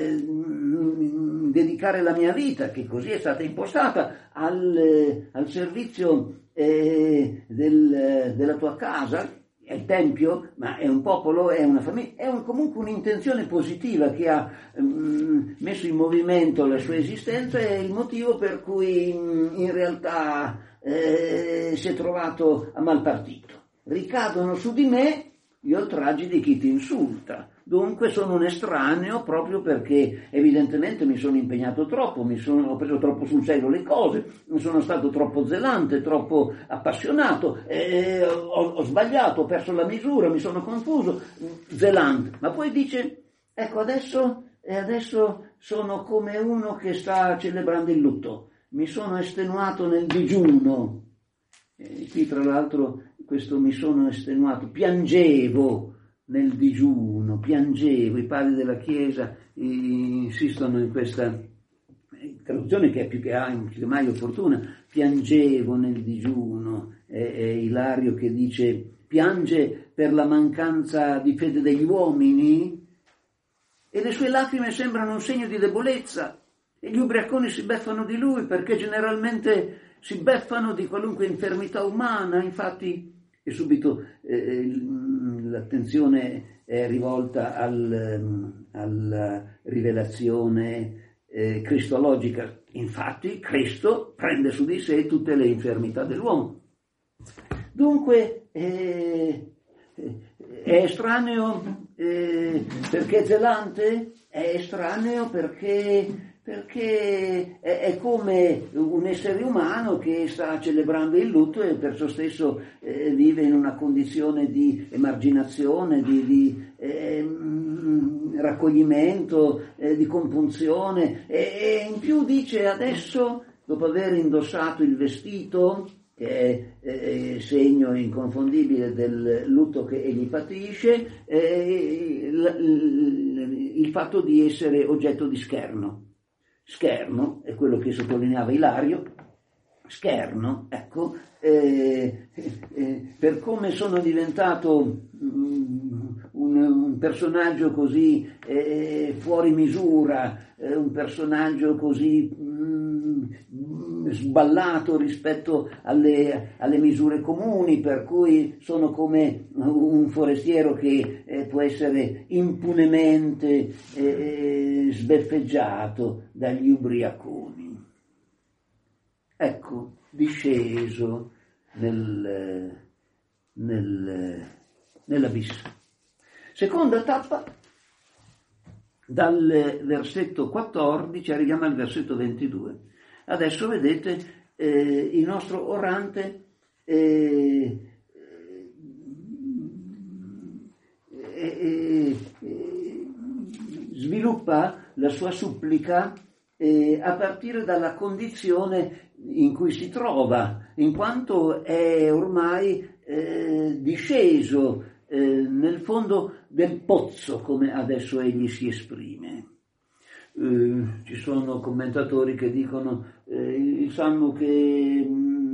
Speaker 1: dedicare la mia vita, che così è stata impostata, al servizio della tua casa. È il Tempio, ma è un popolo, è una famiglia, è comunque un'intenzione positiva che ha messo in movimento la sua esistenza, è il motivo per cui in realtà si è trovato a mal partito. Ricadono su di me gli oltraggi di chi ti insulta. Dunque sono un estraneo proprio perché evidentemente mi sono impegnato troppo, ho preso troppo sul serio le cose, sono stato troppo zelante, troppo appassionato, ho sbagliato, ho perso la misura, mi sono confuso, zelante. Ma poi dice, ecco adesso sono come uno che sta celebrando il lutto, mi sono estenuato nel digiuno. Qui tra l'altro questo mi sono estenuato, piangevo nel digiuno, piangevo, i padri della Chiesa insistono in questa traduzione che è più che mai opportuna, piangevo nel digiuno, è Ilario che dice piange per la mancanza di fede degli uomini e le sue lacrime sembrano un segno di debolezza e gli ubriaconi si beffano di lui perché generalmente si beffano di qualunque infermità umana, infatti. E subito l'attenzione è rivolta alla rivelazione cristologica. Infatti Cristo prende su di sé tutte le infermità dell'uomo. Dunque è estraneo perché è zelante, è estraneo perché è come un essere umano che sta celebrando il lutto e per suo stesso vive in una condizione di emarginazione, di raccoglimento, di compunzione e in più dice adesso, dopo aver indossato il vestito, che è segno inconfondibile del lutto che egli patisce, il fatto di essere oggetto di scherno. Scherno è quello che sottolineava Ilario, scherno, ecco, per come sono diventato un personaggio così fuori misura, un personaggio così sballato rispetto alle misure comuni, per cui sono come un forestiero che può essere impunemente sbeffeggiato dagli ubriaconi. Ecco, disceso nell'abisso. Seconda tappa, dal versetto 14 arriviamo al versetto 22. Adesso vedete il nostro orante sviluppa la sua supplica a partire dalla condizione in cui si trova, in quanto è ormai disceso nel fondo del pozzo, come adesso egli si esprime. Ci sono commentatori che dicono il salmo che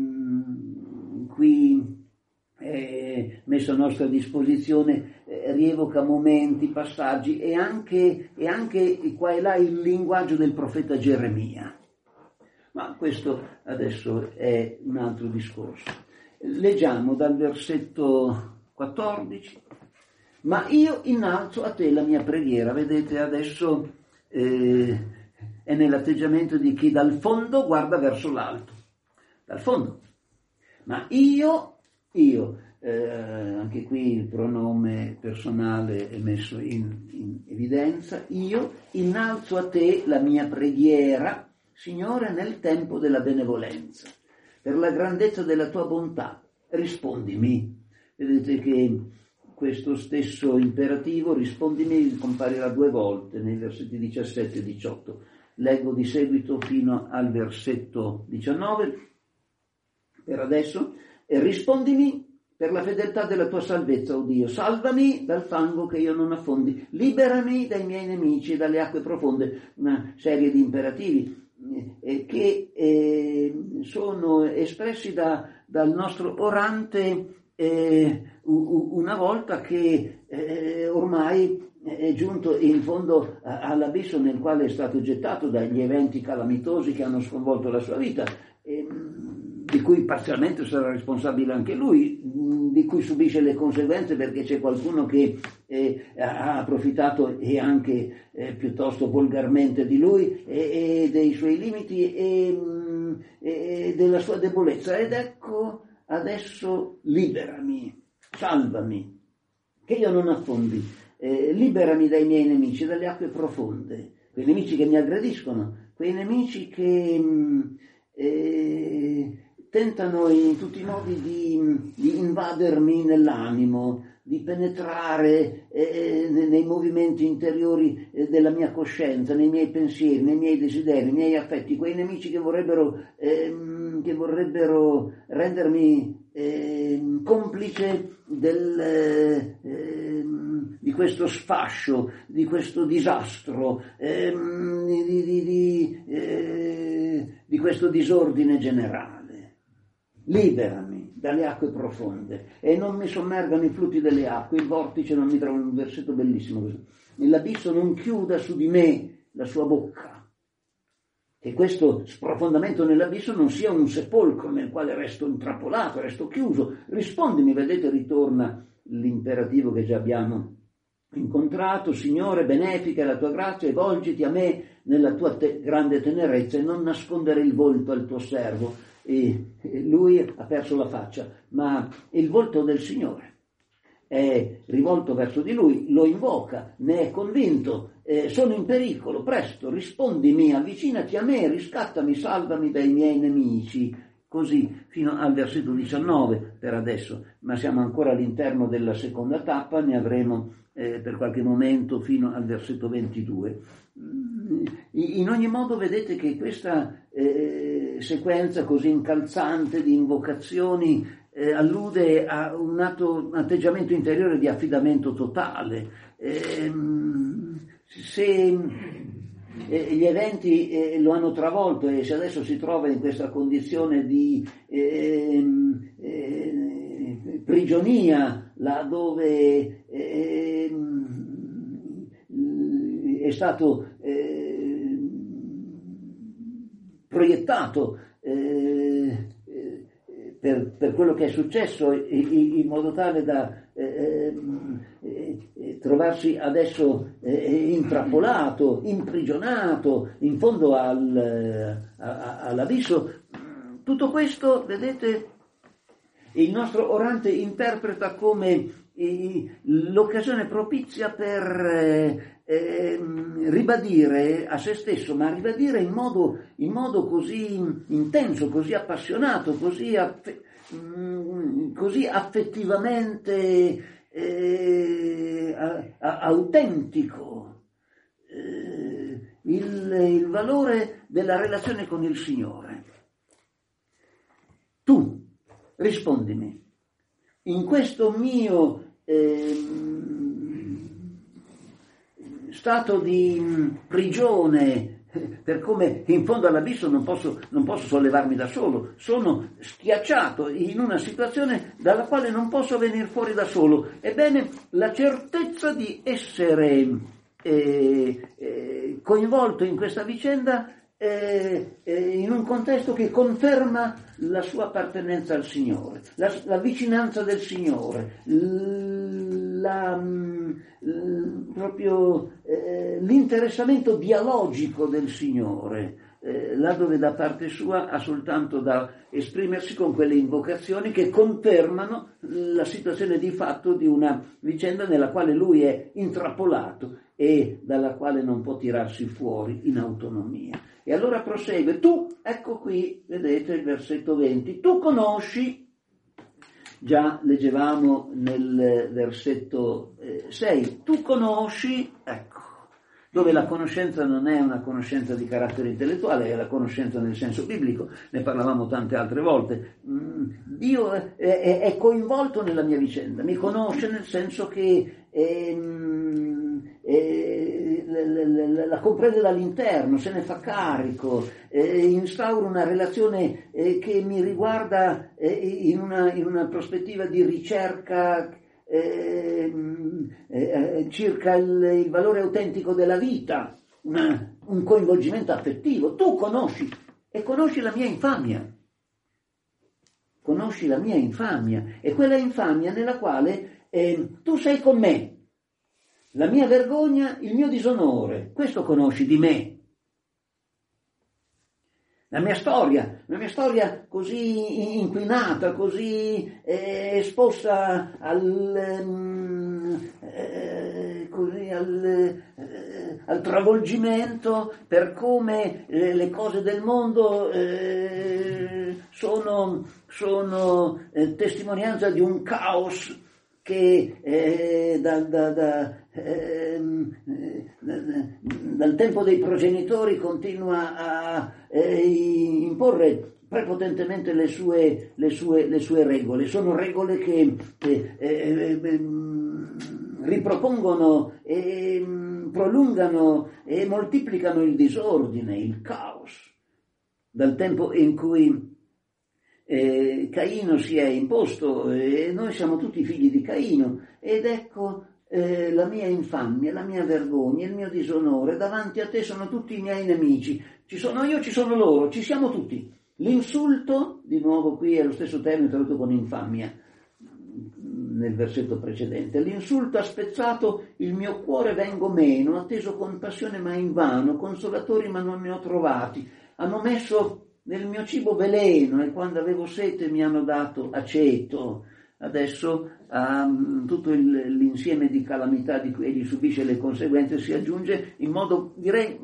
Speaker 1: qui è messo a nostra disposizione rievoca momenti, passaggi e anche qua e là il linguaggio del profeta Geremia. Ma questo adesso è un altro discorso. Leggiamo dal versetto 14. Ma io innalzo a te la mia preghiera. Vedete, adesso è nell'atteggiamento di chi dal fondo guarda verso l'alto. Dal fondo. Ma io, anche qui il pronome personale è messo in evidenza, io innalzo a te la mia preghiera, Signore, nel tempo della benevolenza, per la grandezza della tua bontà, rispondimi. Vedete che questo stesso imperativo, rispondimi, comparirà 2 volte nei versetti 17 e 18. Leggo di seguito fino al versetto 19. Per adesso, e rispondimi per la fedeltà della tua salvezza, o Dio. Salvami dal fango che io non affondi. Liberami dai miei nemici e dalle acque profonde. Una serie di imperativi che sono espressi dal nostro orante una volta che ormai è giunto in fondo all'abisso nel quale è stato gettato dagli eventi calamitosi che hanno sconvolto la sua vita, di cui parzialmente sarà responsabile anche lui, di cui subisce le conseguenze perché c'è qualcuno che ha approfittato e anche piuttosto volgarmente di lui e dei suoi limiti e della sua debolezza. Ed ecco, adesso liberami, salvami. che io non affondi, liberami dai miei nemici, dalle acque profonde, quei nemici che mi aggrediscono, quei nemici che tentano in tutti i modi di invadermi nell'animo, di penetrare nei movimenti interiori della mia coscienza, nei miei pensieri, nei miei desideri, nei miei affetti, quei nemici che vorrebbero rendermi complice di questo sfascio, di questo disastro, di questo disordine generale. Liberami dalle acque profonde e non mi sommergano i flutti delle acque, il vortice non mi trovo, un versetto bellissimo questo. L'abisso non chiuda su di me la sua bocca, che questo sprofondamento nell'abisso non sia un sepolcro nel quale resto intrappolato, resto chiuso. Rispondimi, vedete, ritorna l'imperativo che già abbiamo incontrato: Signore, benefica la tua grazia e volgiti a me nella tua grande tenerezza e non nascondere il volto al tuo servo. E lui ha perso la faccia, ma il volto del Signore è rivolto verso di lui, lo invoca, ne è convinto, sono in pericolo, presto, rispondimi, avvicinati a me, riscattami, salvami dai miei nemici. Così fino al versetto 19 per adesso, ma siamo ancora all'interno della seconda tappa, ne avremo per qualche momento fino al versetto 22. In ogni modo vedete che questa sequenza così incalzante di invocazioni allude a un atteggiamento interiore di affidamento totale. Se gli eventi lo hanno travolto e se adesso si trova in questa condizione di prigionia, là dove è stato proiettato per quello che è successo, in modo tale da trovarsi adesso intrappolato, imprigionato in fondo all'abisso. Tutto questo, vedete, il nostro orante interpreta come l'occasione propizia per ribadire a se stesso, ma ribadire in modo così intenso, così appassionato, così affettivamente autentico il valore della relazione con il Signore. Tu rispondimi in questo mio stato di prigione, per come in fondo all'abisso non posso sollevarmi da solo, sono schiacciato in una situazione dalla quale non posso venire fuori da solo. Ebbene, la certezza di essere coinvolto in questa vicenda in un contesto che conferma la sua appartenenza al Signore, la vicinanza del Signore, proprio l'interessamento dialogico del Signore, là dove da parte sua ha soltanto da esprimersi con quelle invocazioni che confermano la situazione di fatto di una vicenda nella quale lui è intrappolato e dalla quale non può tirarsi fuori in autonomia. E allora prosegue: tu, ecco qui, vedete il versetto 20, tu conosci, già leggevamo nel versetto 6, tu conosci, ecco, dove la conoscenza non è una conoscenza di carattere intellettuale, è la conoscenza nel senso biblico, ne parlavamo tante altre volte. Dio è coinvolto nella mia vicenda, mi conosce nel senso che la comprende dall'interno, se ne fa carico, instaura una relazione che mi riguarda in una prospettiva di ricerca circa il valore autentico della vita, un coinvolgimento affettivo. Tu conosci e conosci la mia infamia. Conosci la mia infamia, e quella infamia nella quale tu sei con me. La mia vergogna, il mio disonore, questo conosci di me. La mia storia così inquinata, così esposta al travolgimento per come le cose del mondo sono testimonianza di un caos che dal tempo dei progenitori continua a imporre prepotentemente le sue regole. Sono regole che ripropongono e prolungano e moltiplicano il disordine, il caos. Dal tempo in cui Caino si è imposto, e noi siamo tutti figli di Caino, ed ecco la mia infamia, la mia vergogna, il mio disonore, davanti a te sono tutti i miei nemici, ci sono io, ci sono loro, ci siamo tutti. L'insulto, di nuovo qui è lo stesso termine tradotto con infamia nel versetto precedente, l'insulto ha spezzato il mio cuore, vengo meno, atteso con passione ma invano, consolatori ma non ne ho trovati, hanno messo nel mio cibo veleno e quando avevo sete mi hanno dato aceto. Adesso tutto l'insieme di calamità di cui egli subisce le conseguenze si aggiunge in modo, direi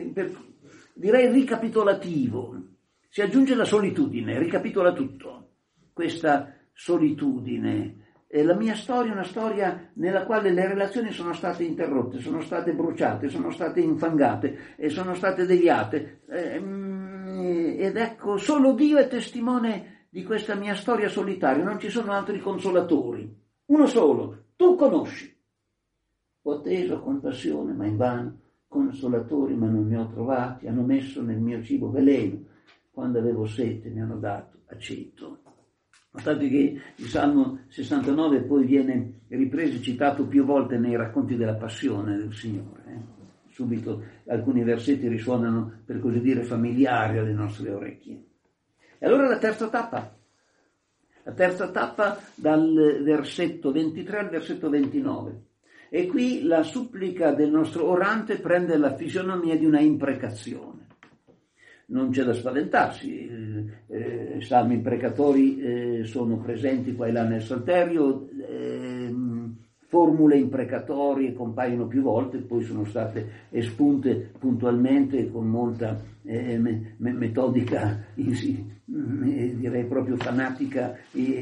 Speaker 1: ricapitolativo. Si aggiunge la solitudine, ricapitola tutto. Questa solitudine. La mia storia è una storia nella quale le relazioni sono state interrotte, sono state bruciate, sono state infangate e sono state deviate. Ed ecco, solo Dio è testimone di questa mia storia solitaria, non ci sono altri consolatori. Uno solo, tu conosci. Ho atteso con passione, ma invano, consolatori, ma non ne ho trovati, hanno messo nel mio cibo veleno, quando avevo sete mi hanno dato aceto. Notate che il Salmo 69 poi viene ripreso e citato più volte nei racconti della passione del Signore. Subito alcuni versetti risuonano, per così dire, familiari alle nostre orecchie. E allora la terza tappa dal versetto 23 al versetto 29. E qui la supplica del nostro orante prende la fisionomia di una imprecazione. Non c'è da spaventarsi, salmi imprecatori sono presenti qua e là nel Salterio, formule imprecatorie compaiono più volte, poi sono state espunte puntualmente con molta metodica, direi proprio fanatica,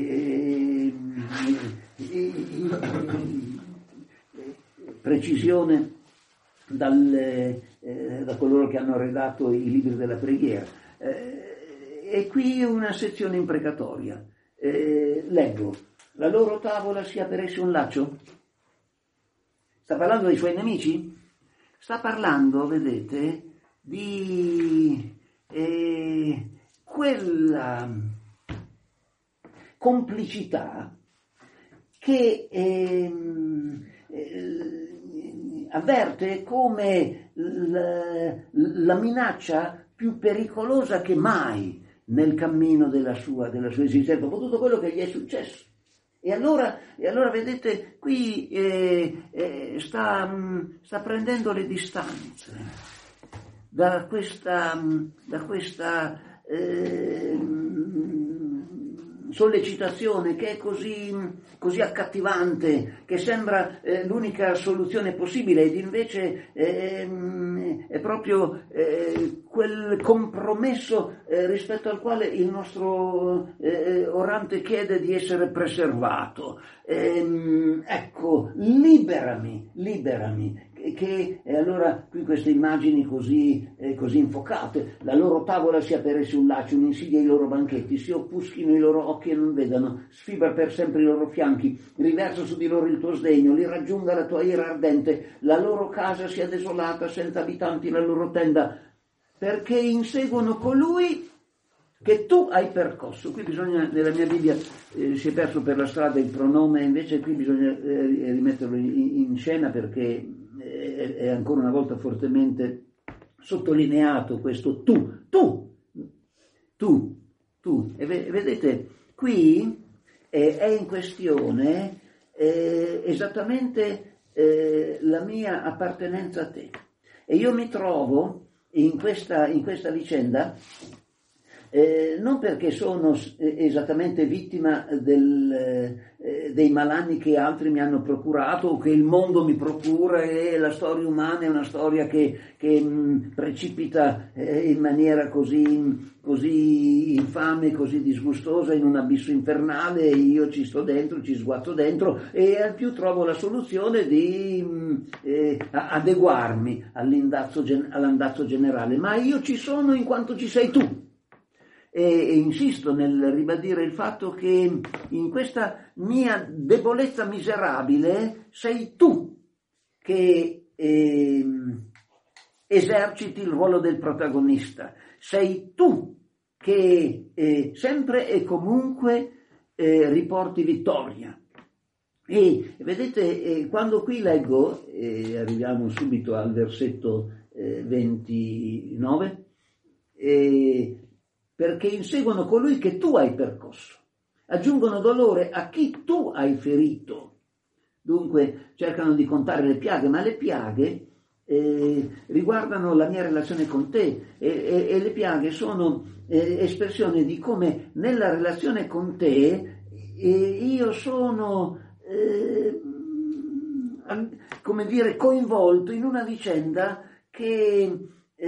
Speaker 1: precisione da coloro che hanno redatto i libri della preghiera. E qui una sezione imprecatoria. Leggo: la loro tavola sia per essi un laccio? Sta parlando dei suoi nemici? Sta parlando, vedete, di quella complicità che avverte come la minaccia più pericolosa che mai nel cammino della sua esistenza, dopo tutto quello che gli è successo. E allora vedete, qui sta prendendo le distanze da questa sollecitazione che è così accattivante, che sembra l'unica soluzione possibile, ed invece è proprio quel compromesso rispetto al quale il nostro orante chiede di essere preservato. Ecco, liberami. Che allora qui queste immagini così infocate: la loro tavola sia per essi un laccio, un'insidia ai loro banchetti, si oppuschino i loro occhi e non vedano, sfibra per sempre i loro fianchi, riversa su di loro il tuo sdegno, li raggiunga la tua ira ardente, la loro casa sia desolata, senza abitanti la loro tenda, perché inseguono colui che tu hai percosso. Qui bisogna, nella mia Bibbia si è perso per la strada il pronome, invece qui bisogna rimetterlo in scena, perché è ancora una volta fortemente sottolineato questo tu. E vedete, qui è in questione esattamente la mia appartenenza a te. E io mi trovo in questa vicenda non perché sono esattamente vittima dei malanni che altri mi hanno procurato o che il mondo mi procura, e la storia umana è una storia che precipita in maniera così infame, così disgustosa in un abisso infernale, e io ci sto dentro, ci sguazzo dentro, e al più trovo la soluzione di adeguarmi all'andazzo generale. Ma io ci sono in quanto ci sei tu. E insisto nel ribadire il fatto che in questa mia debolezza miserabile sei tu che eserciti il ruolo del protagonista, sei tu che sempre e comunque riporti vittoria. E vedete, quando qui leggo, arriviamo subito al versetto 29, perché inseguono colui che tu hai percosso, aggiungono dolore a chi tu hai ferito. Dunque cercano di contare le piaghe, ma le piaghe riguardano la mia relazione con te, e le piaghe sono espressione di come nella relazione con te io sono come dire coinvolto in una vicenda che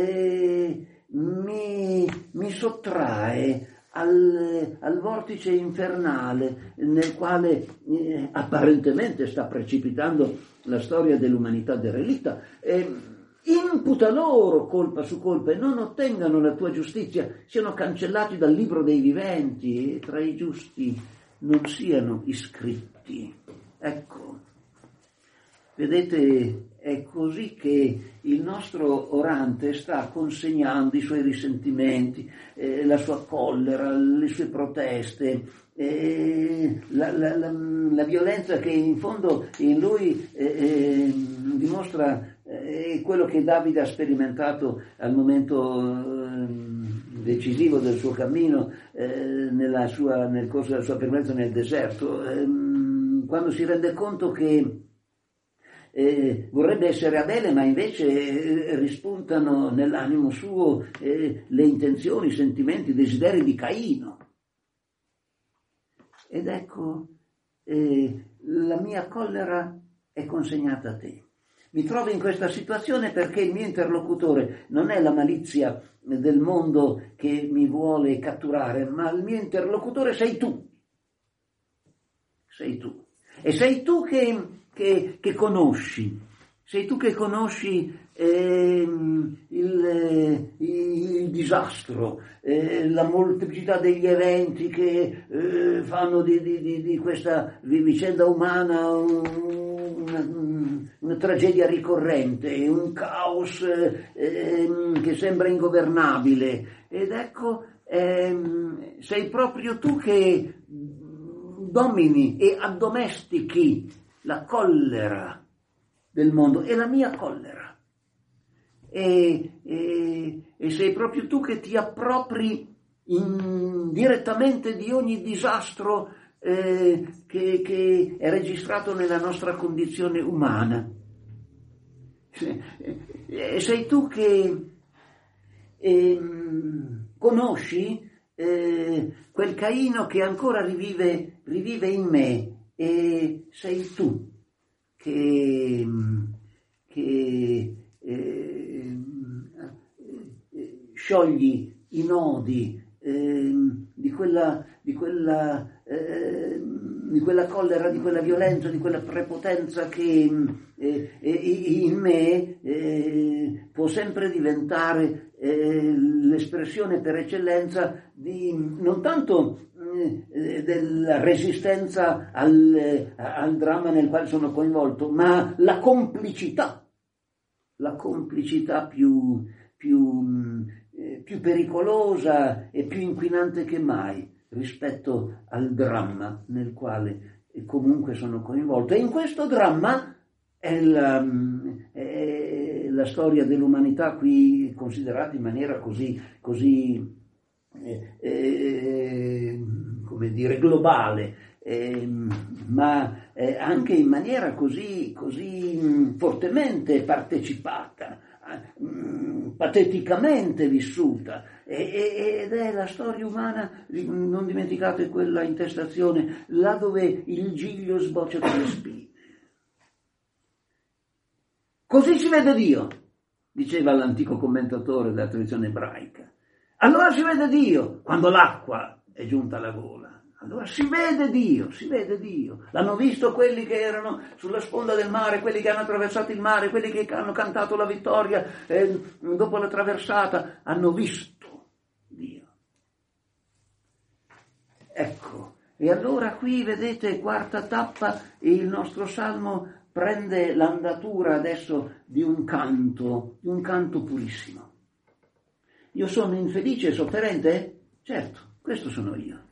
Speaker 1: mi sottrae al vortice infernale nel quale apparentemente sta precipitando la storia dell'umanità derelitta. Imputa loro colpa su colpa e non ottengano la tua giustizia, siano cancellati dal libro dei viventi e tra i giusti non siano iscritti. Ecco, vedete, è così che il nostro orante sta consegnando i suoi risentimenti, la sua collera, le sue proteste, la violenza che in fondo in lui dimostra quello che Davide ha sperimentato al momento decisivo del suo cammino, nel corso della sua permanenza nel deserto, quando si rende conto che vorrebbe essere Abele, ma invece rispuntano nell'animo suo le intenzioni, i sentimenti, i desideri di Caino. Ed ecco, la mia collera è consegnata a te. Mi trovo in questa situazione perché il mio interlocutore non è la malizia del mondo che mi vuole catturare, ma il mio interlocutore sei tu. Sei tu. E sei tu che conosci. Sei tu che conosci il disastro, la molteplicità degli eventi che fanno di questa vicenda umana una tragedia ricorrente, un caos che sembra ingovernabile. Ed ecco, sei proprio tu che domini e addomestichi la collera del mondo, è la mia collera, e sei proprio tu che ti appropri direttamente di ogni disastro che è registrato nella nostra condizione umana. Sei tu che conosci quel Caino che ancora rivive in me, e sei tu che sciogli i nodi di quella collera, di quella violenza, di quella prepotenza che in me può sempre diventare l'espressione per eccellenza di non tanto della resistenza al dramma nel quale sono coinvolto, ma la complicità più pericolosa e più inquinante che mai rispetto al dramma nel quale comunque sono coinvolto. E in questo dramma è la storia dell'umanità qui considerata in maniera così come dire globale, ma anche in maniera così fortemente partecipata, pateticamente vissuta. ed è la storia umana, non dimenticate quella intestazione, là dove il giglio sboccia dalle spine. Così si vede Dio, diceva l'antico commentatore della tradizione ebraica. Allora si vede Dio quando l'acqua è giunta alla gola. Allora si vede Dio, si vede Dio. L'hanno visto quelli che erano sulla sponda del mare, quelli che hanno attraversato il mare, quelli che hanno cantato la vittoria dopo la traversata, hanno visto Dio. Ecco, e allora qui vedete, quarta tappa, il nostro salmo prende l'andatura adesso di un canto purissimo. Io sono infelice e sofferente? Certo, questo sono io.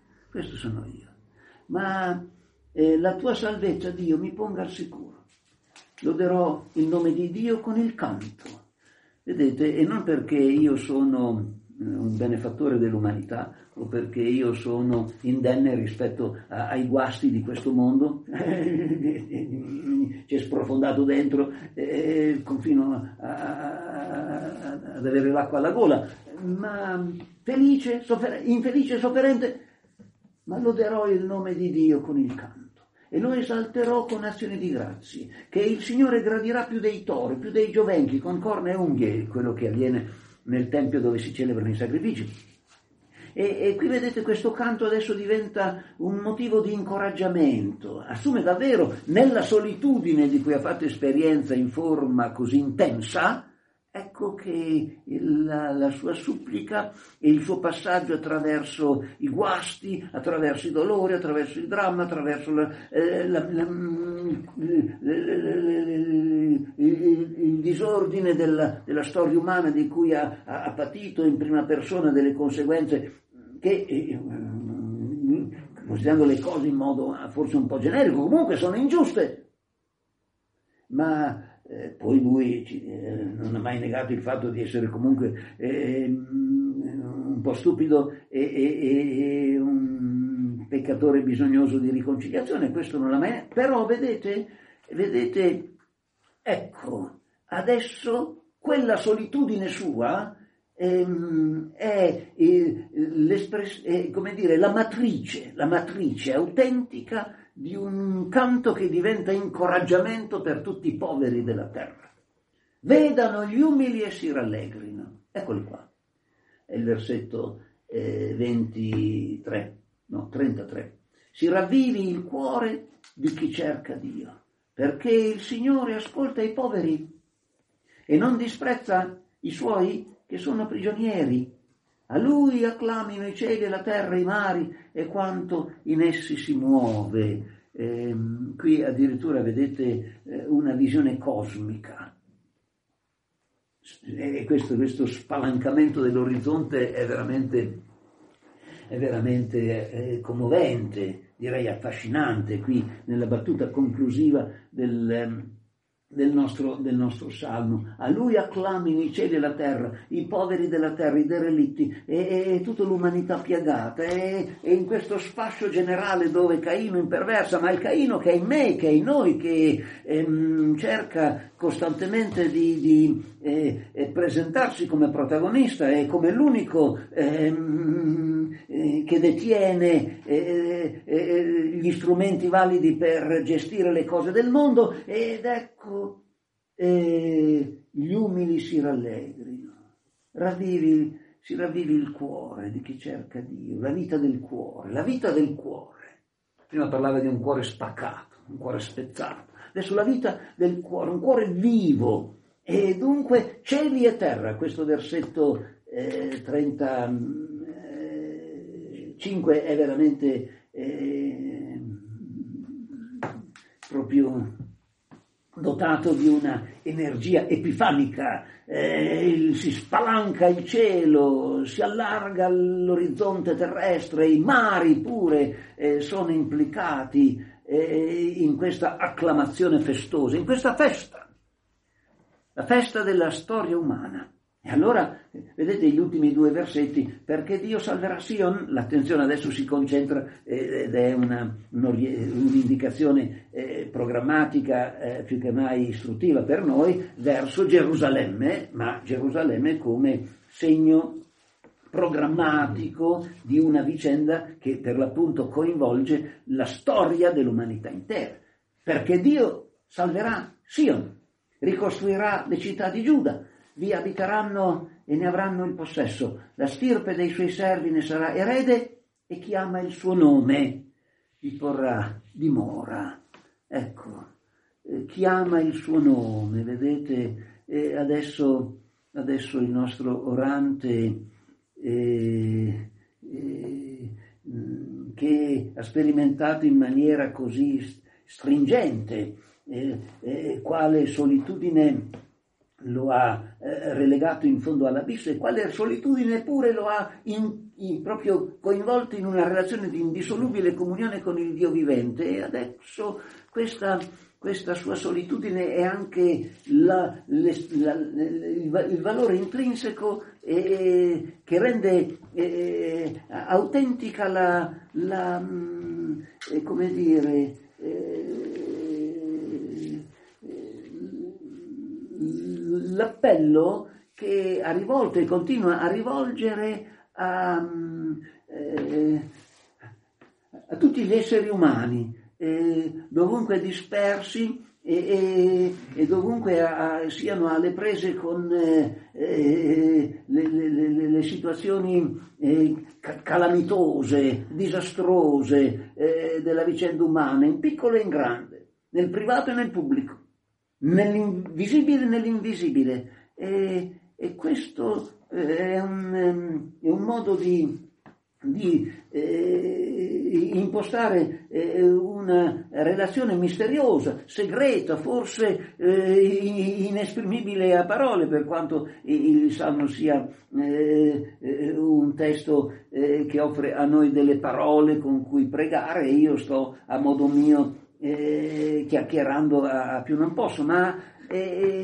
Speaker 1: Ma la tua salvezza, Dio, mi ponga al sicuro. Loderò il nome di Dio con il canto. Vedete, e non perché io sono un benefattore dell'umanità o perché io sono indenne rispetto ai guasti di questo mondo, ci è sprofondato dentro, confino ad avere l'acqua alla gola, ma infelice, sofferente, ma loderò il nome di Dio con il canto e lo esalterò con azioni di grazie, che il Signore gradirà più dei tori, più dei giovenchi, con corna e unghie, quello che avviene nel tempio dove si celebrano i sacrifici. E qui vedete, questo canto adesso diventa un motivo di incoraggiamento, assume davvero, nella solitudine di cui ha fatto esperienza in forma così intensa, ecco che la sua supplica e il suo passaggio attraverso i guasti, attraverso i dolori, attraverso il dramma, attraverso il disordine della storia umana di cui ha patito in prima persona delle conseguenze che, considerando le cose in modo forse un po' generico, comunque sono ingiuste. Ma poi lui non ha mai negato il fatto di essere comunque un po' stupido e un peccatore bisognoso di riconciliazione, questo non l'ha mai. Però vedete, ecco, adesso quella solitudine sua è come dire, la matrice autentica di un canto che diventa incoraggiamento per tutti i poveri della terra. Vedano gli umili e si rallegrino. Eccoli qua. È il versetto 33. Si ravvivi il cuore di chi cerca Dio, perché il Signore ascolta i poveri e non disprezza i suoi che sono prigionieri. A Lui acclamino i cieli e la terra, i mari e quanto in essi si muove. Qui addirittura vedete una visione cosmica. E questo spalancamento dell'orizzonte è veramente commovente, direi affascinante, qui nella battuta conclusiva del nostro salmo. A Lui acclamino i cieli e la terra, i poveri della terra, i derelitti e tutta l'umanità piagata, e in questo sfascio generale dove Caino imperversa, ma il Caino che è in me, che è in noi, che cerca costantemente di presentarsi come protagonista e come l'unico che detiene gli strumenti validi per gestire le cose del mondo, ed ecco gli umili si rallegrino, si ravvivi il cuore di chi cerca Dio, la vita del cuore. Prima parlava di un cuore spaccato, un cuore spezzato, adesso la vita del cuore, un cuore vivo. E dunque cieli e terra, questo versetto 35 è veramente proprio dotato di una energia epifanica, si spalanca il cielo, si allarga l'orizzonte terrestre, i mari pure sono implicati in questa acclamazione festosa, in questa festa, la festa della storia umana. E allora, vedete gli ultimi due versetti, perché Dio salverà Sion, l'attenzione adesso si concentra, ed è un'indicazione programmatica più che mai istruttiva per noi, verso Gerusalemme, ma Gerusalemme come segno programmatico di una vicenda che per l'appunto coinvolge la storia dell'umanità intera, perché Dio salverà Sion, ricostruirà le città di Giuda, vi abiteranno e ne avranno il possesso, la stirpe dei suoi servi ne sarà erede e chi ama il suo nome vi porrà dimora. Ecco, chi ama il suo nome, vedete, adesso il nostro orante che ha sperimentato in maniera così stringente quale solitudine lo ha relegato in fondo all'abisso e quale solitudine pure lo ha proprio coinvolto in una relazione di indissolubile comunione con il Dio vivente. E adesso questa sua solitudine è anche il valore intrinseco che rende autentica come dire, l'appello che ha rivolto e continua a rivolgere a tutti gli esseri umani, dovunque dispersi e dovunque siano alle prese con le situazioni calamitose, disastrose della vicenda umana, in piccolo e in grande, nel privato e nel pubblico, nell'invisibile e nell'invisibile. E questo è un modo di impostare una relazione misteriosa, segreta, forse inesprimibile a parole, per quanto il Salmo sia un testo che offre a noi delle parole con cui pregare, e io sto a modo mio chiacchierando a più non posso, ma è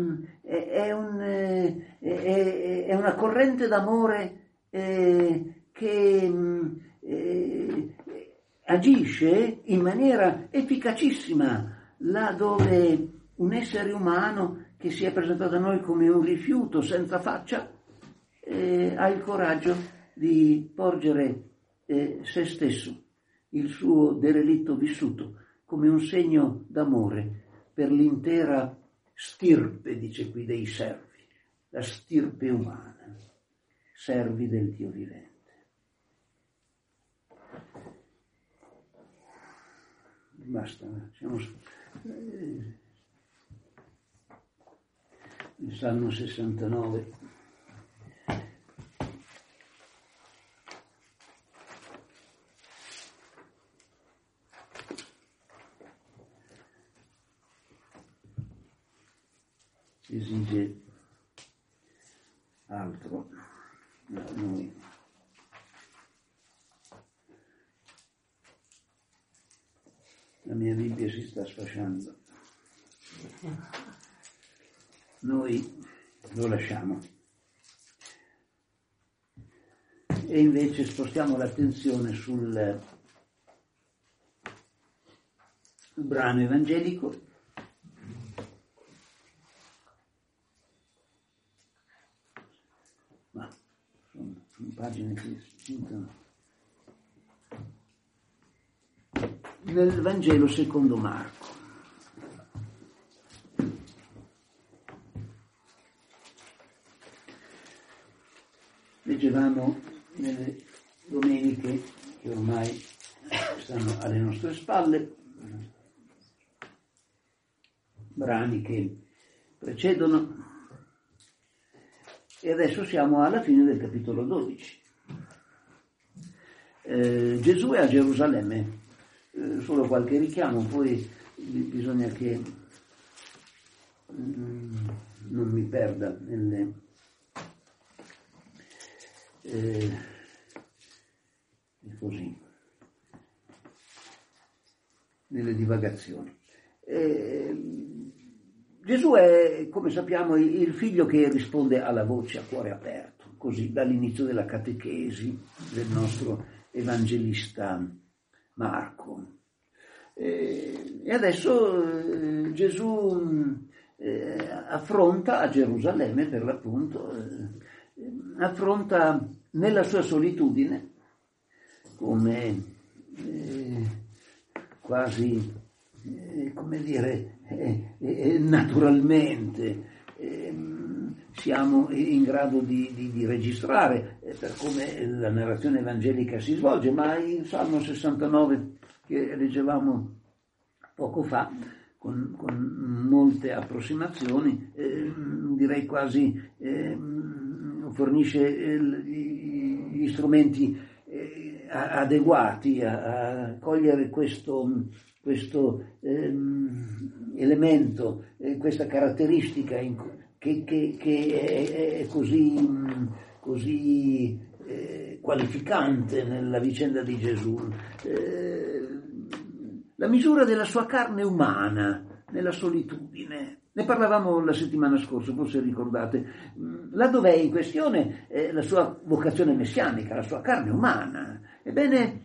Speaker 1: una corrente d'amore che agisce in maniera efficacissima là dove un essere umano che si è presentato a noi come un rifiuto senza faccia ha il coraggio di porgere se stesso, il suo derelitto vissuto, come un segno d'amore per l'intera stirpe, dice qui, dei servi, la stirpe umana, servi del Dio vivente. Basta, siamo il Salmo 69. Esige altro da noi. La mia Bibbia si sta sfasciando. Noi lo lasciamo. E invece spostiamo l'attenzione sul brano evangelico pagine che spuntano nel Vangelo secondo Marco. Leggevamo nelle domeniche che ormai stanno alle nostre spalle, brani che precedono. E adesso siamo alla fine del capitolo 12. Gesù è a Gerusalemme, solo qualche richiamo, poi bisogna che non mi perda nelle divagazioni. Gesù è, come sappiamo, il figlio che risponde alla voce a cuore aperto, così dall'inizio della catechesi del nostro evangelista Marco. E adesso Gesù affronta a Gerusalemme, per l'appunto, affronta nella sua solitudine, come quasi, come dire, naturalmente siamo in grado di registrare per come la narrazione evangelica si svolge, ma in Salmo 69 che leggevamo poco fa, con molte approssimazioni, direi quasi fornisce gli strumenti adeguati a cogliere questo elemento, questa caratteristica che è così qualificante nella vicenda di Gesù. La misura della sua carne umana nella solitudine. Ne parlavamo la settimana scorsa, forse ricordate. Là dove è in questione la sua vocazione messianica, la sua carne umana. Ebbene,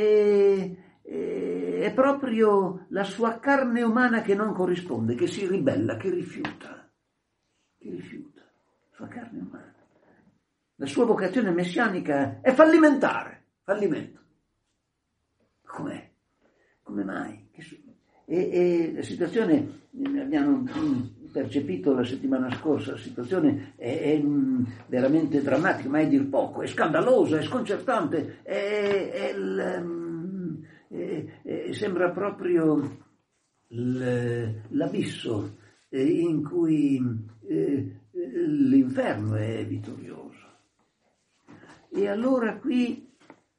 Speaker 1: è proprio la sua carne umana che non corrisponde, che si ribella, che rifiuta. La sua carne umana. La sua vocazione messianica è fallimento. Com'è? Come mai? E la situazione, abbiamo percepito la settimana scorsa, la situazione è veramente drammatica, ma è dir poco, è scandalosa, è sconcertante, sembra proprio l'abisso in cui l'inferno è vittorioso. E allora qui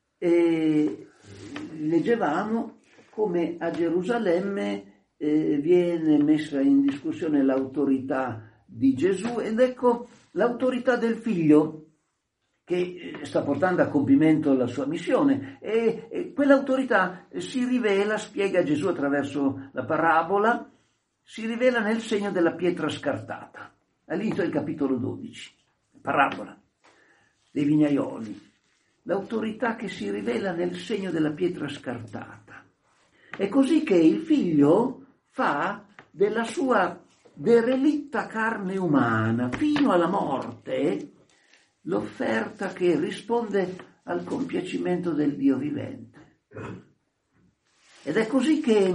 Speaker 1: leggevamo come a Gerusalemme viene messa in discussione l'autorità di Gesù, ed ecco l'autorità del figlio che sta portando a compimento la sua missione, e quell'autorità si rivela, spiega Gesù attraverso la parabola, si rivela nel segno della pietra scartata, all'inizio del capitolo 12, parabola dei vignaioli, l'autorità che si rivela nel segno della pietra scartata. È così che il figlio fa della sua derelitta carne umana fino alla morte l'offerta che risponde al compiacimento del Dio vivente. Ed è così che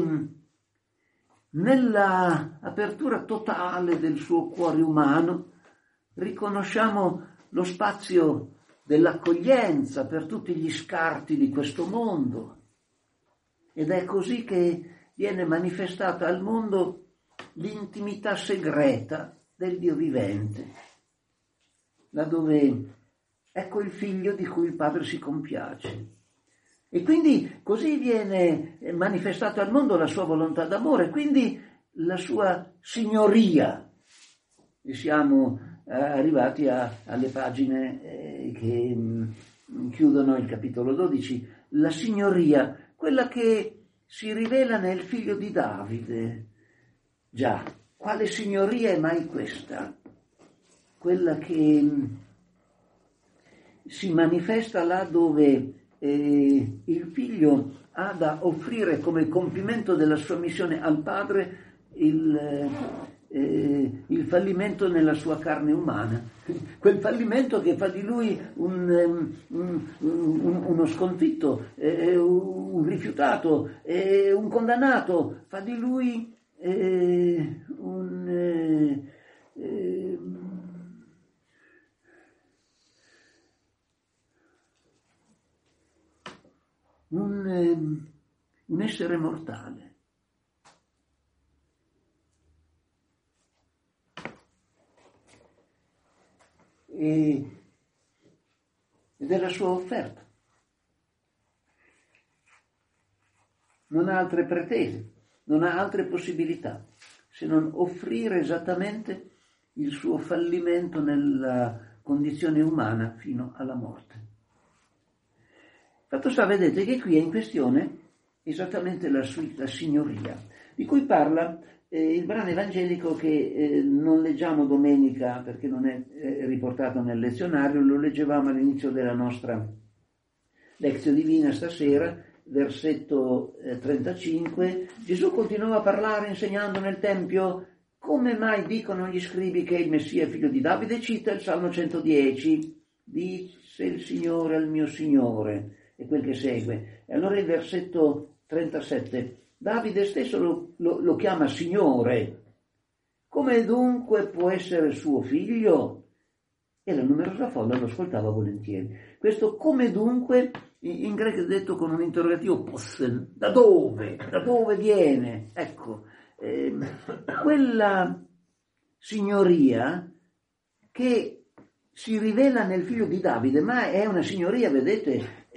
Speaker 1: nella apertura totale del suo cuore umano riconosciamo lo spazio dell'accoglienza per tutti gli scarti di questo mondo. Ed è così che viene manifestata al mondo l'intimità segreta del Dio vivente, laddove ecco il figlio di cui il padre si compiace. E quindi così viene manifestata al mondo la sua volontà d'amore, quindi la sua signoria. E siamo arrivati alle pagine che chiudono il capitolo 12, la signoria, quella che si rivela nel figlio di Davide. Già, quale signoria è mai questa? Quella che si manifesta là dove il figlio ha da offrire come compimento della sua missione al padre il fallimento nella sua carne umana, quel fallimento che fa di lui uno sconfitto, un rifiutato, un condannato, fa di lui un essere mortale. Ed è la sua offerta. Non ha altre pretese, non ha altre possibilità se non offrire esattamente il suo fallimento nella condizione umana fino alla morte. Fatto sta, vedete che qui è in questione esattamente la signoria, di cui parla il brano evangelico che non leggiamo domenica perché non è riportato nel lezionario, lo leggevamo all'inizio della nostra lezione divina stasera, versetto 35. Gesù continuava a parlare insegnando nel Tempio: come mai dicono gli scribi che il Messia è figlio di Davide? Cita il Salmo 110, disse il Signore al mio Signore, e quel che segue. E allora il versetto 37, Davide stesso lo chiama Signore. Come dunque può essere suo figlio? E la numerosa folla lo ascoltava volentieri. Questo come dunque, in greco è detto con un interrogativo, possen, da dove? Da dove viene? Ecco, quella signoria che si rivela nel figlio di Davide, ma è una signoria, vedete,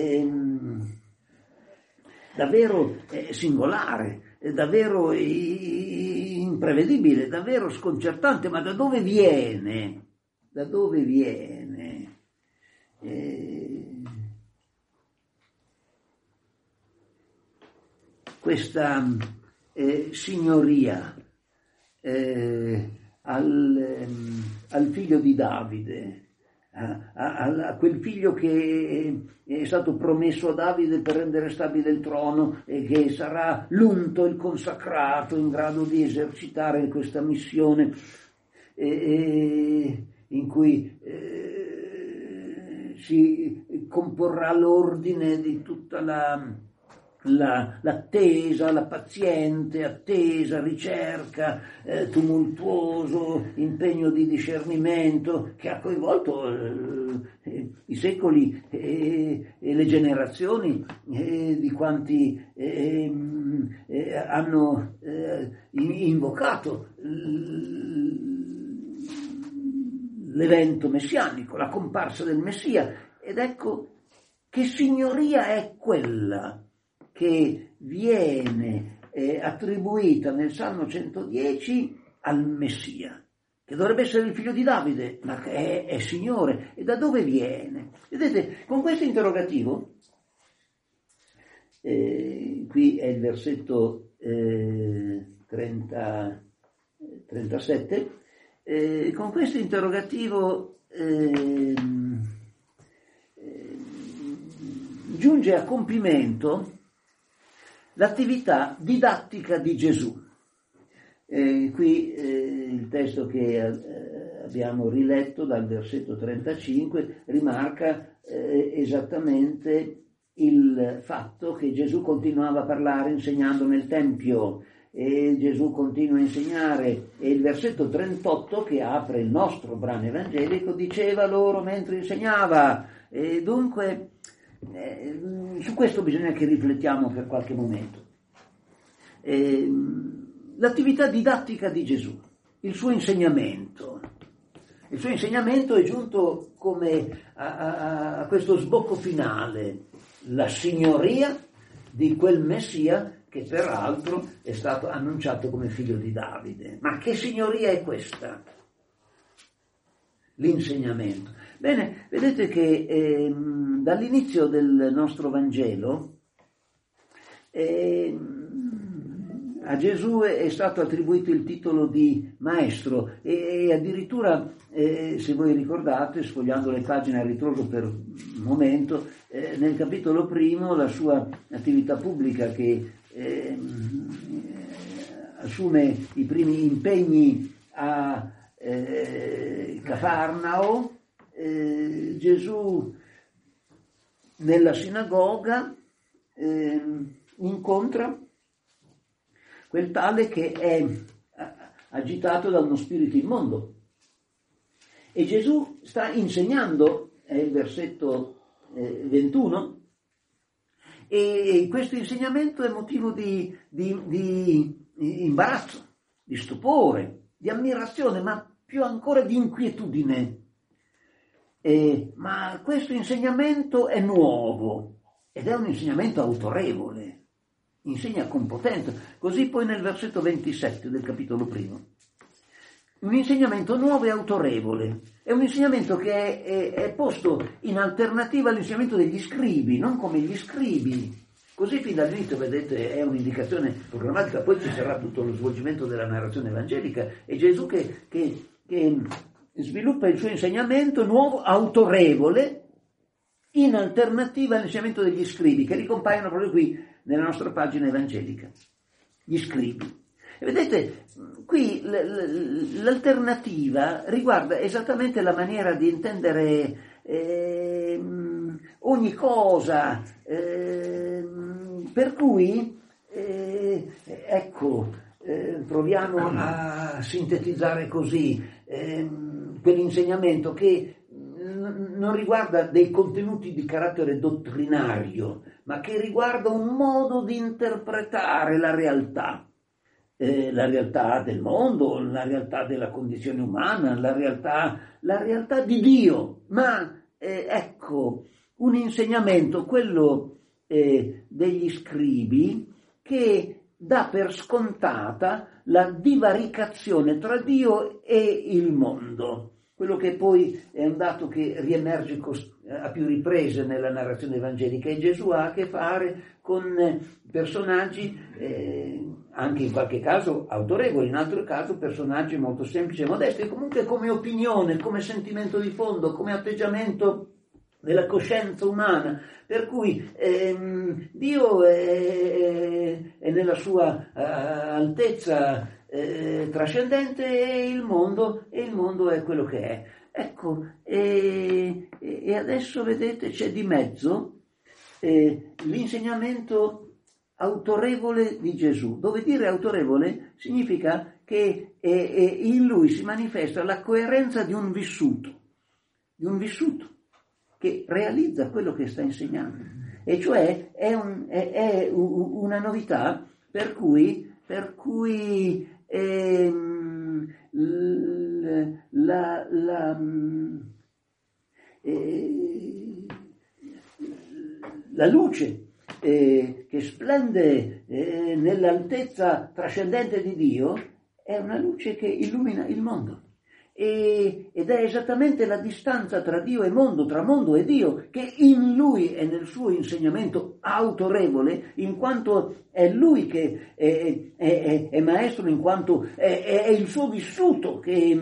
Speaker 1: davvero singolare, davvero imprevedibile, davvero sconcertante. Ma da dove viene? Da dove viene? Questa signoria al figlio di Davide, a quel figlio che è stato promesso a Davide per rendere stabile il trono e che sarà l'unto, il consacrato, in grado di esercitare questa missione in cui si comporrà l'ordine di tutta l'attesa, la paziente attesa, ricerca, tumultuoso impegno di discernimento che ha coinvolto i secoli e le generazioni di quanti hanno invocato l'evento messianico, la comparsa del Messia. Ed ecco che signoria è quella che viene attribuita nel Salmo 110 al Messia, che dovrebbe essere il figlio di Davide, ma che è Signore. E da dove viene? Vedete, con questo interrogativo, qui è il versetto 37, con questo interrogativo giunge a compimento l'attività didattica di Gesù. Qui il testo che abbiamo riletto dal versetto 35 rimarca esattamente il fatto che Gesù continuava a parlare insegnando nel Tempio, e Gesù continua a insegnare, e il versetto 38 che apre il nostro brano evangelico diceva loro mentre insegnava. E dunque su questo bisogna che riflettiamo per qualche momento. L'attività didattica di Gesù, il suo insegnamento è giunto come a questo sbocco finale, la signoria di quel Messia che peraltro è stato annunciato come figlio di Davide. Ma che signoria è questa? L'insegnamento. Bene, vedete che dall'inizio del nostro Vangelo a Gesù è stato attribuito il titolo di maestro e addirittura, se voi ricordate, sfogliando le pagine a ritroso per un momento, nel capitolo primo la sua attività pubblica che assume i primi impegni a Cafarnao, Gesù nella sinagoga incontra quel tale che è agitato da uno spirito immondo, e Gesù sta insegnando, è il versetto 21, e questo insegnamento è motivo di imbarazzo, di stupore, di ammirazione, ma più ancora di inquietudine. Ma questo insegnamento è nuovo ed è un insegnamento autorevole, insegna con potenza. Così poi nel versetto 27 del capitolo primo, un insegnamento nuovo e autorevole, è un insegnamento che è posto in alternativa all'insegnamento degli scribi, non come gli scribi. Così fin dall'inizio, vedete, è un'indicazione programmatica, poi ci sarà tutto lo svolgimento della narrazione evangelica, e Gesù che sviluppa il suo insegnamento nuovo, autorevole, in alternativa all'insegnamento degli scribi, che ricompaiono proprio qui nella nostra pagina evangelica. Gli scribi. E vedete, qui l'alternativa riguarda esattamente la maniera di intendere ogni cosa, per cui proviamo a sintetizzare così quell'insegnamento che non riguarda dei contenuti di carattere dottrinario, ma che riguarda un modo di interpretare la realtà del mondo, la realtà della condizione umana, la realtà di Dio. Ma un insegnamento, quello degli scribi, che dà per scontata la divaricazione tra Dio e il mondo. Quello che poi è un dato che riemerge a più riprese nella narrazione evangelica, e Gesù ha a che fare con personaggi, anche in qualche caso autorevoli, in altro caso personaggi molto semplici e modesti, e comunque come opinione, come sentimento di fondo, come atteggiamento della coscienza umana, per cui Dio è nella sua altezza trascendente, e il mondo è quello che è. Ecco, e adesso vedete c'è di mezzo l'insegnamento autorevole di Gesù, dove dire autorevole significa che in lui si manifesta la coerenza di un vissuto che realizza quello che sta insegnando, e cioè è una novità per cui la luce che splende nell'altezza trascendente di Dio è una luce che illumina il mondo. Ed è esattamente la distanza tra Dio e mondo, tra mondo e Dio, che in lui e nel suo insegnamento autorevole, in quanto è lui che è maestro, in quanto è il suo vissuto che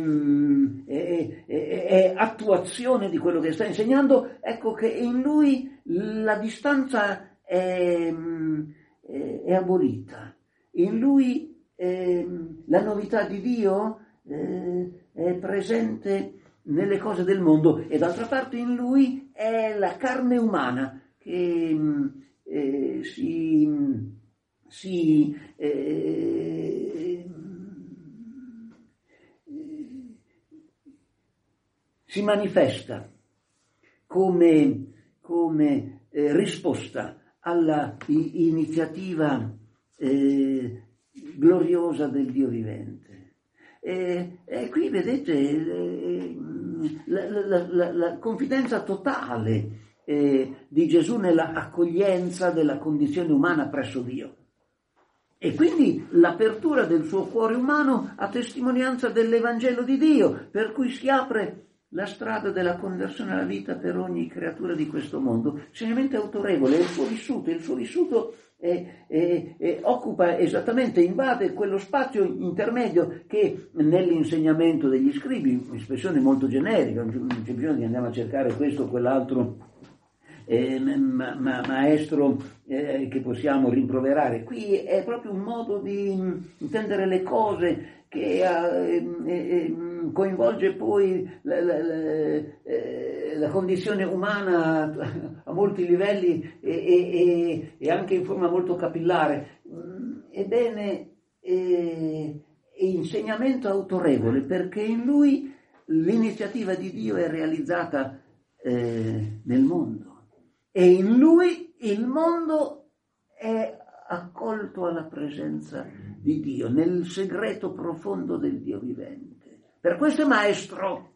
Speaker 1: è attuazione di quello che sta insegnando. Ecco che in lui la distanza è abolita, in lui la novità di Dio è presente nelle cose del mondo, e d'altra parte in lui è la carne umana che si manifesta come risposta alla iniziativa gloriosa del Dio vivente. E qui vedete la confidenza totale di Gesù nella accoglienza della condizione umana presso Dio, e quindi l'apertura del suo cuore umano a testimonianza dell'Evangelo di Dio, per cui si apre la strada della conversione alla vita per ogni creatura di questo mondo. Insegnamento autorevole, il suo vissuto occupa esattamente, invade quello spazio intermedio che nell'insegnamento degli scribi, espressione molto generica, non c'è bisogno di andare a cercare questo o quell'altro maestro che possiamo rimproverare. Qui è proprio un modo di intendere le cose che coinvolge poi la condizione umana a molti livelli e anche in forma molto capillare. Ebbene, è insegnamento autorevole, perché in lui l'iniziativa di Dio è realizzata nel mondo, e in lui il mondo è accolto alla presenza di Dio, nel segreto profondo del Dio vivente. Per questo è maestro,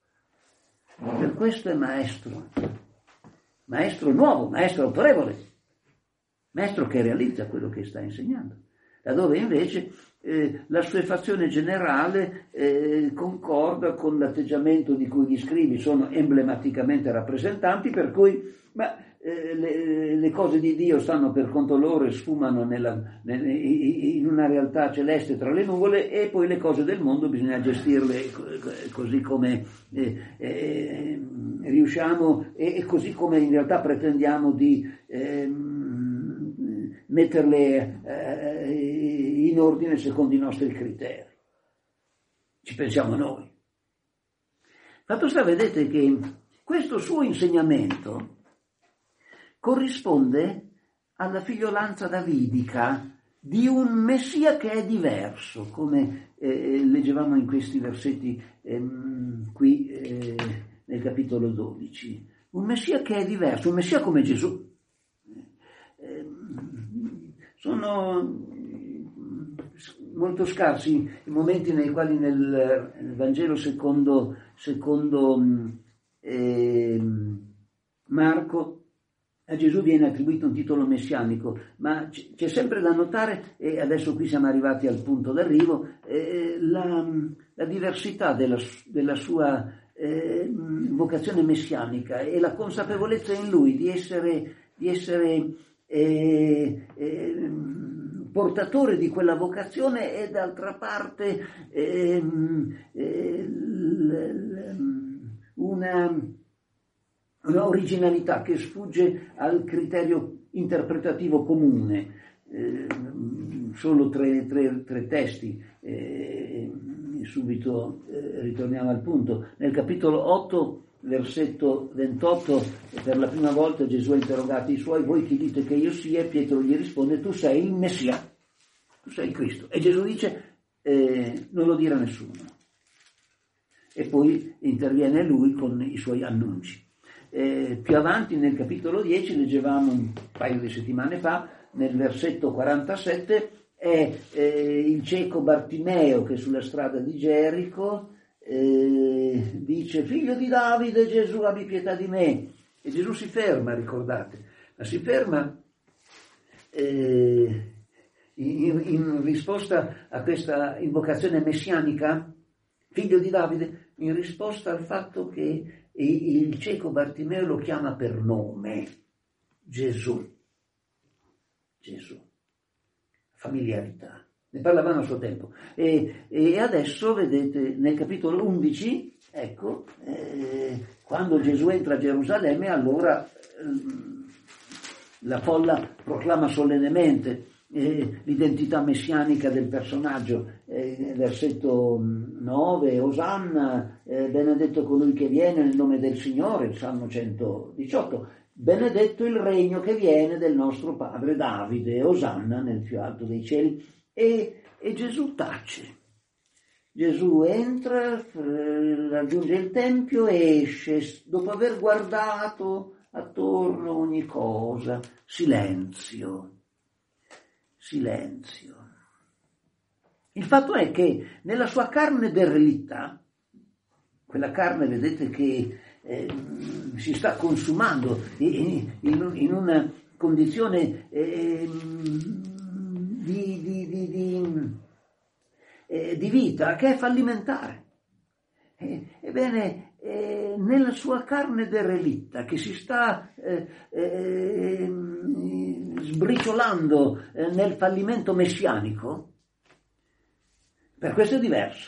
Speaker 1: maestro nuovo, maestro autorevole, maestro che realizza quello che sta insegnando, laddove invece la assuefazione generale concorda con l'atteggiamento di cui gli scribi sono emblematicamente rappresentanti, per cui le cose di Dio stanno per conto loro e sfumano in una realtà celeste tra le nuvole, e poi le cose del mondo bisogna gestirle così come riusciamo e così come in realtà pretendiamo di metterle in ordine secondo i nostri criteri. Ci pensiamo noi. Fatto sta, vedete che questo suo insegnamento corrisponde alla figliolanza davidica di un Messia che è diverso, come leggevamo in questi versetti qui nel capitolo 12. Un Messia che è diverso, un Messia come Gesù. Sono molto scarsi i momenti nei quali nel Vangelo secondo Marco a Gesù viene attribuito un titolo messianico, ma c'è sempre da notare, e adesso qui siamo arrivati al punto d'arrivo, la diversità della sua vocazione messianica e la consapevolezza in lui di essere portatore di quella vocazione e d'altra parte una originalità che sfugge al criterio interpretativo comune. Solo tre testi, subito ritorniamo al punto. Nel capitolo 8, versetto 28, per la prima volta Gesù ha interrogato i suoi: voi chi dite che io sia? E Pietro gli risponde: tu sei il Messia, tu sei il Cristo. E Gesù dice: non lo dire a nessuno. E poi interviene lui con i suoi annunci. Più avanti nel capitolo 10 leggevamo un paio di settimane fa, nel versetto 47, è il cieco Bartimeo che sulla strada di Gerico dice: figlio di Davide, Gesù, abbi pietà di me. E Gesù si ferma, ricordate, ma si ferma in risposta a questa invocazione messianica, figlio di Davide, in risposta al fatto che il cieco Bartimeo lo chiama per nome, Gesù, familiarità. Ne parlavamo a suo tempo. E adesso, vedete, nel capitolo 11, ecco, quando Gesù entra a Gerusalemme, allora la folla proclama solennemente l'identità messianica del personaggio. Versetto 9, Osanna, benedetto colui che viene nel nome del Signore, il Salmo 118, benedetto il regno che viene del nostro padre Davide, Osanna nel più alto dei cieli. E Gesù tace. Gesù entra, raggiunge il Tempio e esce dopo aver guardato attorno ogni cosa. Silenzio. Il fatto è che nella sua carne derelitta, quella carne, vedete, che si sta consumando in una condizione di vita che è fallimentare. Ebbene, nella sua carne derelitta che si sta sbriciolando nel fallimento messianico, per questo è diverso.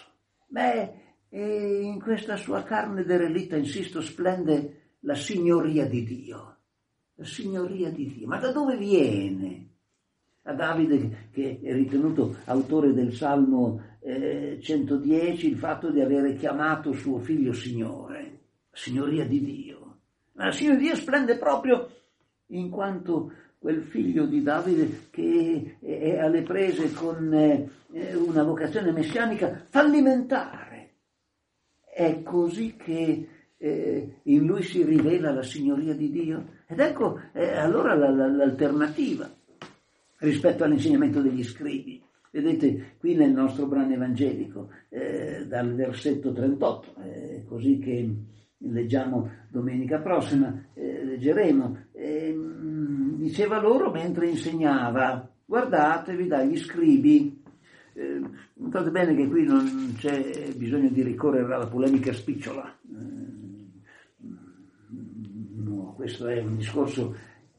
Speaker 1: In questa sua carne derelitta, insisto, splende la signoria di Dio. La signoria di Dio. Ma da dove viene? A Davide, che è ritenuto autore del Salmo 110, il fatto di avere chiamato suo figlio Signore. La signoria di Dio. Ma la signoria di Dio splende proprio in quanto quel figlio di Davide che è alle prese con una vocazione messianica fallimentare. È così che in lui si rivela la signoria di Dio. Ed ecco allora l'alternativa rispetto all'insegnamento degli scribi. Vedete qui nel nostro brano evangelico, dal versetto 38, così che leggiamo domenica prossima, leggeremo, diceva loro mentre insegnava: guardatevi dagli scribi. Notate bene che qui non c'è bisogno di ricorrere alla polemica spicciola. No, questo è un discorso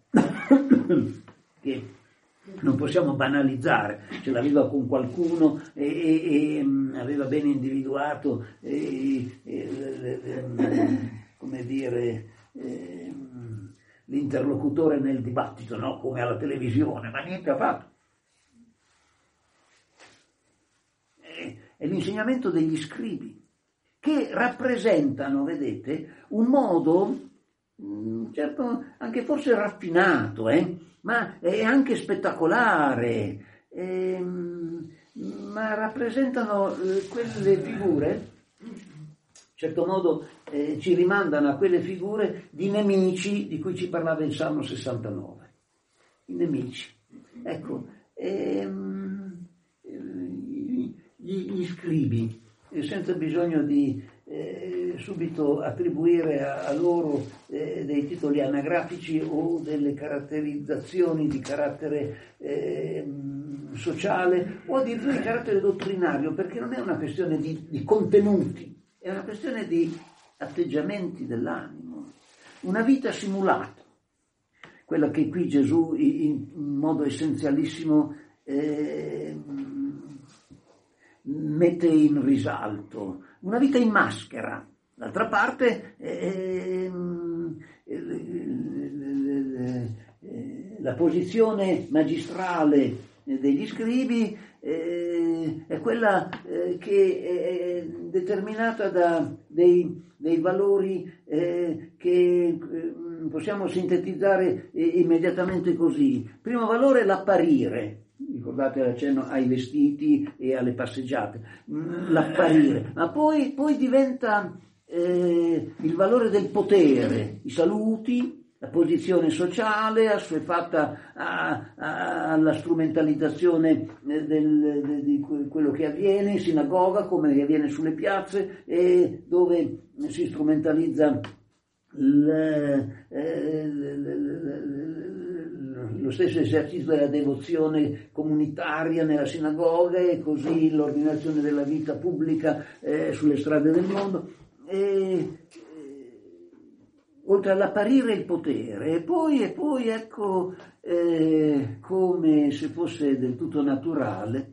Speaker 1: che non possiamo banalizzare. Ce l'aveva con qualcuno e aveva ben individuato come dire l'interlocutore nel dibattito, no? Come alla televisione, ma niente ha fatto. È l'insegnamento degli scribi che rappresentano, vedete, un modo, certo, anche forse raffinato, ma è anche spettacolare, ma rappresentano quelle figure, in certo modo ci rimandano a quelle figure di nemici di cui ci parlava il Salmo 69. I nemici. Ecco, gli scribi, senza bisogno di subito attribuire a loro dei titoli anagrafici o delle caratterizzazioni di carattere sociale o addirittura di carattere dottrinario, perché non è una questione di contenuti, è una questione di atteggiamenti dell'animo, una vita simulata, quella che qui Gesù in modo essenzialissimo mette in risalto, una vita in maschera. D'altra parte la posizione magistrale degli scribi è quella che è determinata da dei valori che possiamo sintetizzare immediatamente così. Primo valore è l'apparire. Ricordate l'accenno ai vestiti e alle passeggiate, l'apparire, ma poi diventa il valore del potere, i saluti, la posizione sociale assuefatta alla strumentalizzazione di quello che avviene in sinagoga, come che avviene sulle piazze, e dove si strumentalizza lo stesso esercizio della devozione comunitaria nella sinagoga e così l'ordinazione della vita pubblica sulle strade del mondo, oltre all'apparire il potere, e poi ecco come se fosse del tutto naturale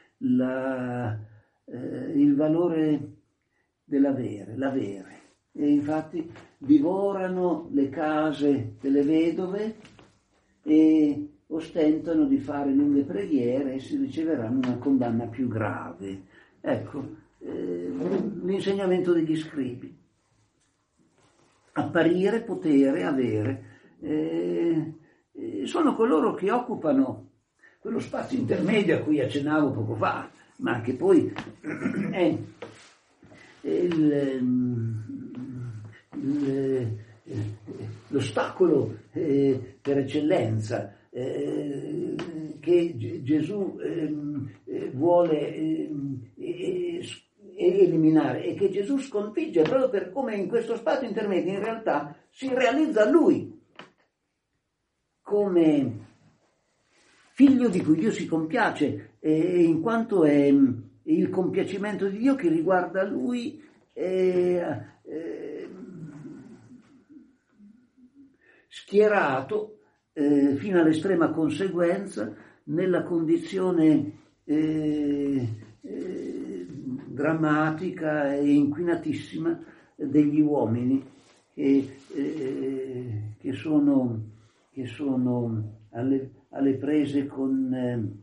Speaker 1: il valore l'avere. E infatti divorano le case delle vedove e ostentano di fare lunghe preghiere e si riceveranno una condanna più grave. Ecco, l'insegnamento degli scribi. Apparire, potere, avere. Sono coloro che occupano quello spazio intermedio a cui accennavo poco fa, ma che poi è l'ostacolo per eccellenza che Gesù vuole eliminare e che Gesù sconfigge proprio per come in questo spazio intermedio in realtà si realizza Lui come figlio di cui Dio si compiace, in quanto è il compiacimento di Dio che riguarda Lui schierato fino all'estrema conseguenza nella condizione drammatica e inquinatissima degli uomini che sono alle prese con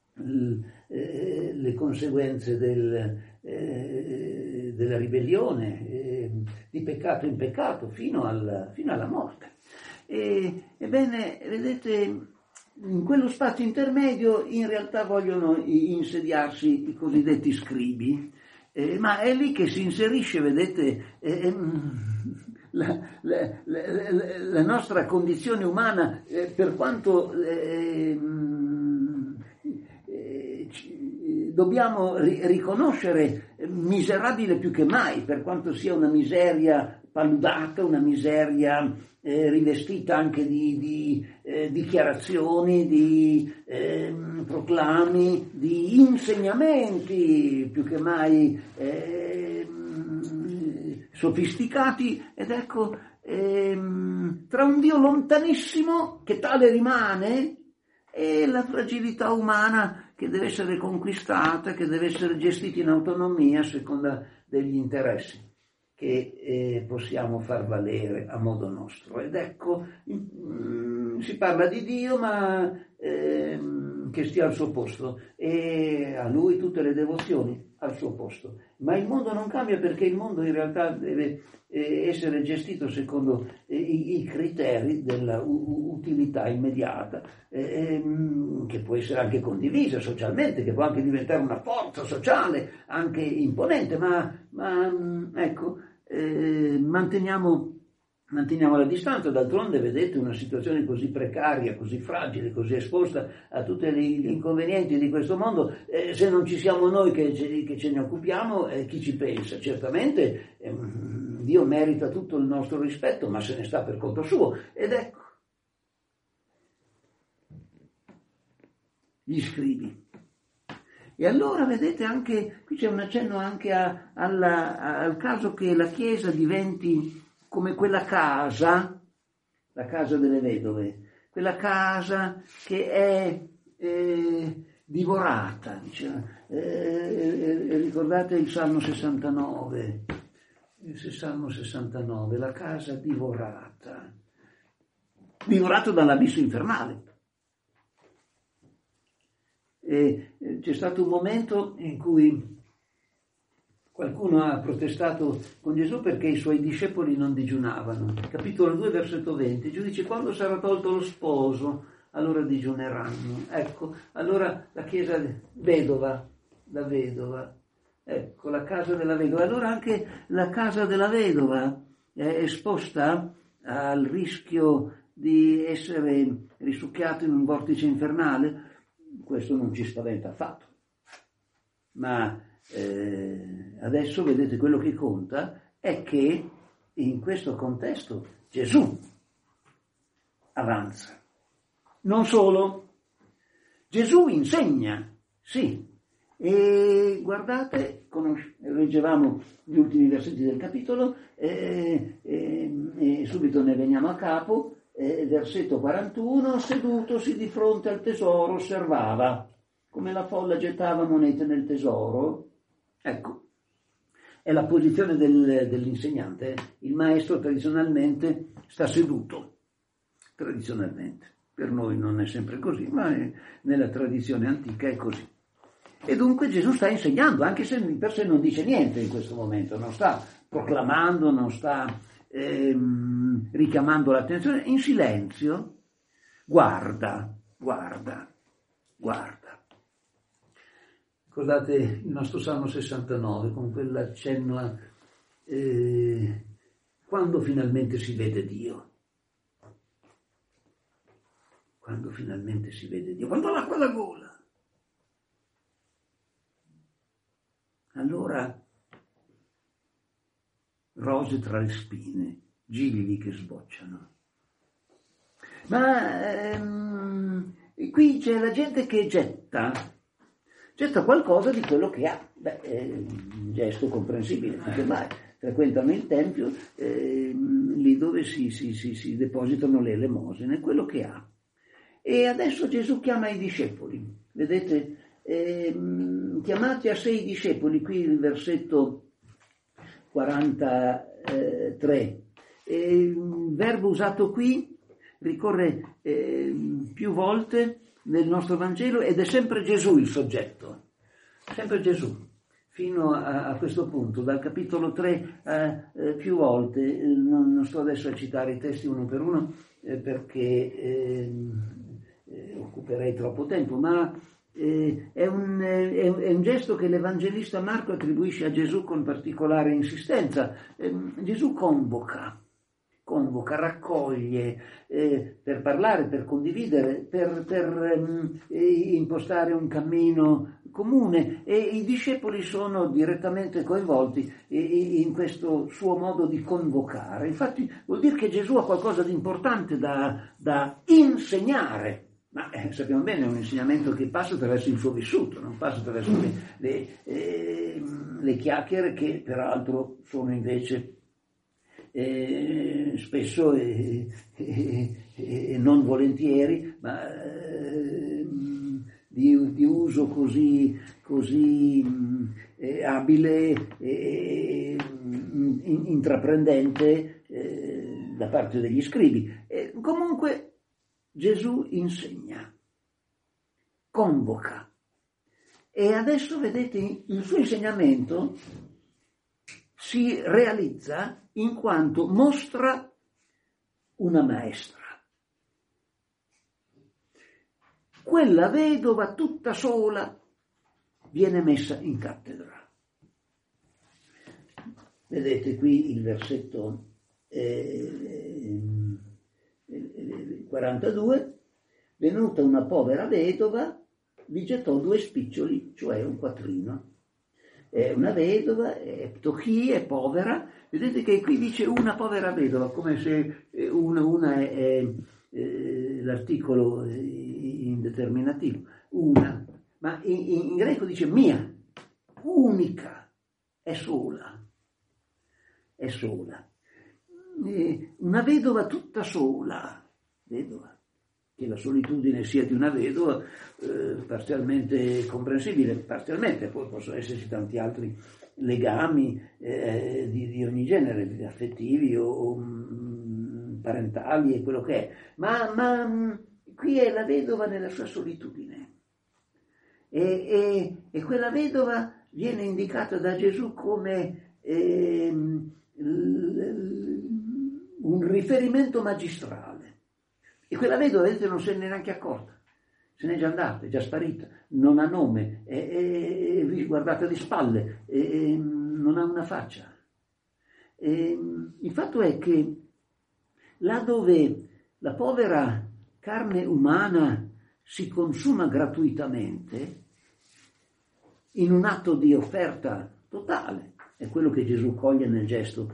Speaker 1: le conseguenze della ribellione, di peccato in peccato fino alla morte. Ebbene, vedete, in quello spazio intermedio in realtà vogliono insediarsi i cosiddetti scribi, ma è lì che si inserisce, vedete, la nostra condizione umana, per quanto dobbiamo riconoscere miserabile più che mai, per quanto sia una miseria paludata, una miseria rivestita anche di dichiarazioni, di proclami, di insegnamenti più che mai sofisticati, ed ecco, tra un Dio lontanissimo che tale rimane e la fragilità umana che deve essere conquistata, che deve essere gestita in autonomia a seconda degli interessi che possiamo far valere a modo nostro. Ed ecco, si parla di Dio ma che stia al suo posto, e e a lui tutte le devozioni al suo posto. Ma il mondo non cambia, perché il mondo in realtà deve essere gestito secondo i criteri della utilità immediata, che può essere anche condivisa socialmente, che può anche diventare una forza sociale anche imponente, ma ecco, manteniamo la distanza. D'altronde, vedete, una situazione così precaria, così fragile, così esposta a tutti gli inconvenienti di questo mondo, se non ci siamo noi che ce ne occupiamo, chi ci pensa? Certamente Dio merita tutto il nostro rispetto, ma se ne sta per conto suo. Ed ecco, gli scribi. E allora, vedete, anche qui c'è un accenno anche al caso che la Chiesa diventi come quella casa, la casa delle vedove, quella casa che è divorata, diciamo. Ricordate il Salmo 69, la casa divorata dall'abisso infernale. E c'è stato un momento in cui qualcuno ha protestato con Gesù perché i suoi discepoli non digiunavano. Capitolo 2, versetto 20. Gesù dice: quando sarà tolto lo sposo, allora digiuneranno. Ecco, allora la Chiesa vedova, la vedova. Ecco, la casa della vedova. Allora anche la casa della vedova è esposta al rischio di essere risucchiato in un vortice infernale. Questo non ci spaventa affatto. Ma adesso, vedete, quello che conta è che in questo contesto Gesù avanza. Non solo, Gesù insegna, sì. E guardate, leggevamo gli ultimi versetti del capitolo, e subito ne veniamo a capo. Versetto 41, sedutosi di fronte al tesoro osservava, come la folla gettava monete nel tesoro. Ecco, è la posizione dell'insegnante. Il maestro tradizionalmente sta seduto, tradizionalmente. Per noi non è sempre così, ma nella tradizione antica è così. E dunque Gesù sta insegnando, anche se per sé non dice niente in questo momento, non sta proclamando, non sta richiamando l'attenzione, in silenzio guarda. Ricordate il nostro Salmo 69 con quell'accenno a quando finalmente si vede Dio, quando l'acqua alla gola, allora rose tra le spine, gigli che sbocciano. Ma qui c'è la gente che getta qualcosa di quello che ha. È un gesto comprensibile, perché ormai frequentano il Tempio, lì dove si depositano le elemosine, quello che ha. E adesso Gesù chiama i discepoli, vedete, chiamati a sé i discepoli, qui il versetto 43. Il verbo usato qui ricorre più volte nel nostro Vangelo ed è sempre Gesù il soggetto, sempre Gesù, fino a questo punto, dal capitolo 3 più volte. Non sto adesso a citare i testi uno per uno perché occuperei troppo tempo, ma è un gesto che l'Evangelista Marco attribuisce a Gesù con particolare insistenza. Gesù convoca, raccoglie per parlare, per condividere, per impostare un cammino comune, e i discepoli sono direttamente coinvolti in questo suo modo di convocare. Infatti vuol dire che Gesù ha qualcosa di importante da insegnare. Ma sappiamo bene, è un insegnamento che passa attraverso il suo vissuto, non passa attraverso le chiacchiere, che peraltro sono invece spesso non volentieri, ma di uso così abile e intraprendente da parte degli scribi. Comunque Gesù insegna, convoca, E adesso vedete il suo insegnamento si realizza in quanto mostra una maestra. Quella vedova tutta sola viene messa in cattedra. Vedete qui il versetto 42, venuta una povera vedova, vi gettò 2 spiccioli, cioè un quattrino. È una vedova, è ptochi, è povera. Vedete che qui dice una povera vedova, come se una è l'articolo indeterminativo, una. Ma in greco dice mia, unica, è sola. È sola. Una vedova tutta sola, vedova. Che la solitudine sia di una vedova parzialmente comprensibile, parzialmente, poi possono esserci tanti altri legami di ogni genere, affettivi o parentali e quello che è, ma qui è la vedova nella sua solitudine e quella vedova viene indicata da Gesù come un riferimento magistrale. E quella vedova, vedete, non se ne è neanche accorta, se n'è già andata, è già sparita, non ha nome, è guardata di spalle, non ha una faccia. Il fatto è che là dove la povera carne umana si consuma gratuitamente, in un atto di offerta totale, è quello che Gesù coglie nel gesto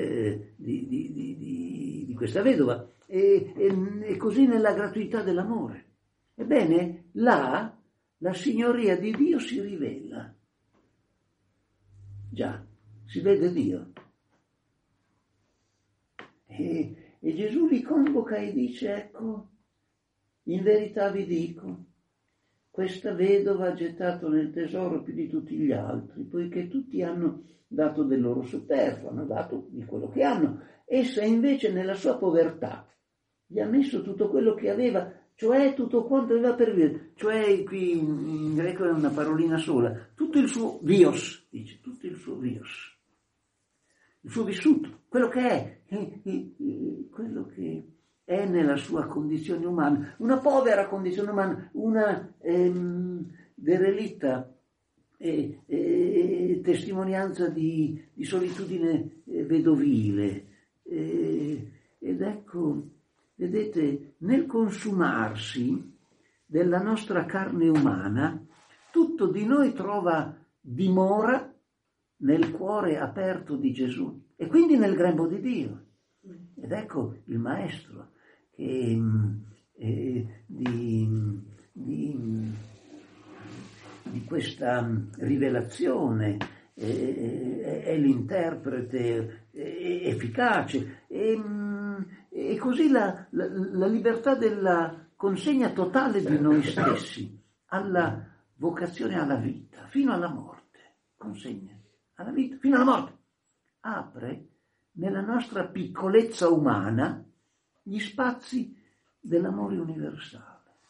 Speaker 1: di questa vedova, e così nella gratuità dell'amore. Ebbene, là la signoria di Dio si rivela. Già, si vede Dio. E Gesù li convoca e dice, ecco, in verità vi dico, questa vedova ha gettato nel tesoro più di tutti gli altri, poiché tutti hanno dato del loro superfluo, hanno dato di quello che hanno. Essa invece nella sua povertà gli ha messo tutto quello che aveva, cioè tutto quanto aveva per vivere, cioè qui in greco è una parolina sola, tutto il suo vios, dice, tutto il suo vios, il suo vissuto, quello che è, quello che è nella sua condizione umana, una povera condizione umana, una derelitta testimonianza di solitudine vedovile. Ed ecco, vedete, nel consumarsi della nostra carne umana, tutto di noi trova dimora nel cuore aperto di Gesù e quindi nel grembo di Dio. Ed ecco il Maestro che di questa rivelazione è l'interprete efficace e così la libertà della consegna totale di noi stessi alla vocazione alla vita, fino alla morte, consegna alla vita, fino alla morte, apre nella nostra piccolezza umana gli spazi dell'amore universale.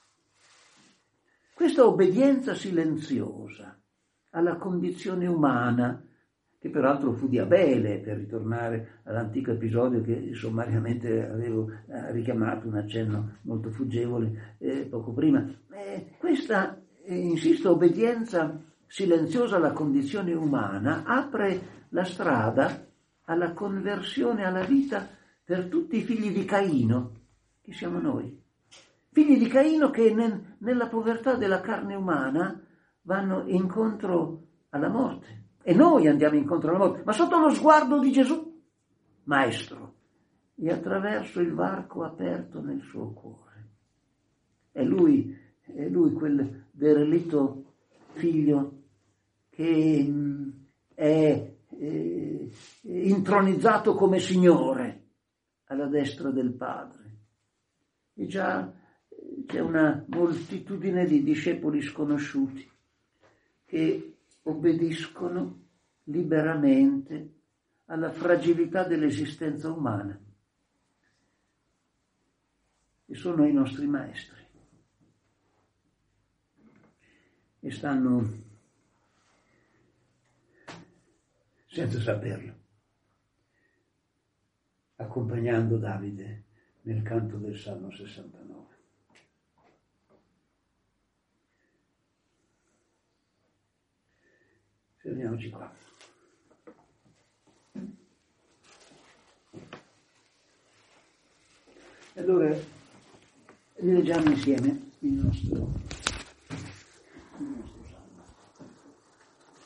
Speaker 1: Questa obbedienza silenziosa alla condizione umana, che peraltro fu di Abele, per ritornare all'antico episodio che sommariamente avevo richiamato, un accenno molto fuggevole poco prima. Questa, insisto, obbedienza silenziosa alla condizione umana apre la strada alla conversione alla vita per tutti i figli di Caino, che siamo noi. Figli di Caino che nella povertà della carne umana vanno incontro alla morte. E noi andiamo incontro alla morte, ma sotto lo sguardo di Gesù, Maestro, e attraverso il varco aperto nel suo cuore. È lui quel derelitto figlio che è intronizzato come Signore alla destra del Padre. E già c'è una moltitudine di discepoli sconosciuti che obbediscono liberamente alla fragilità dell'esistenza umana e sono i nostri maestri e stanno senza saperlo, accompagnando Davide nel canto del Salmo 69. Fermiamoci qua. Allora, rileggiamo insieme il nostro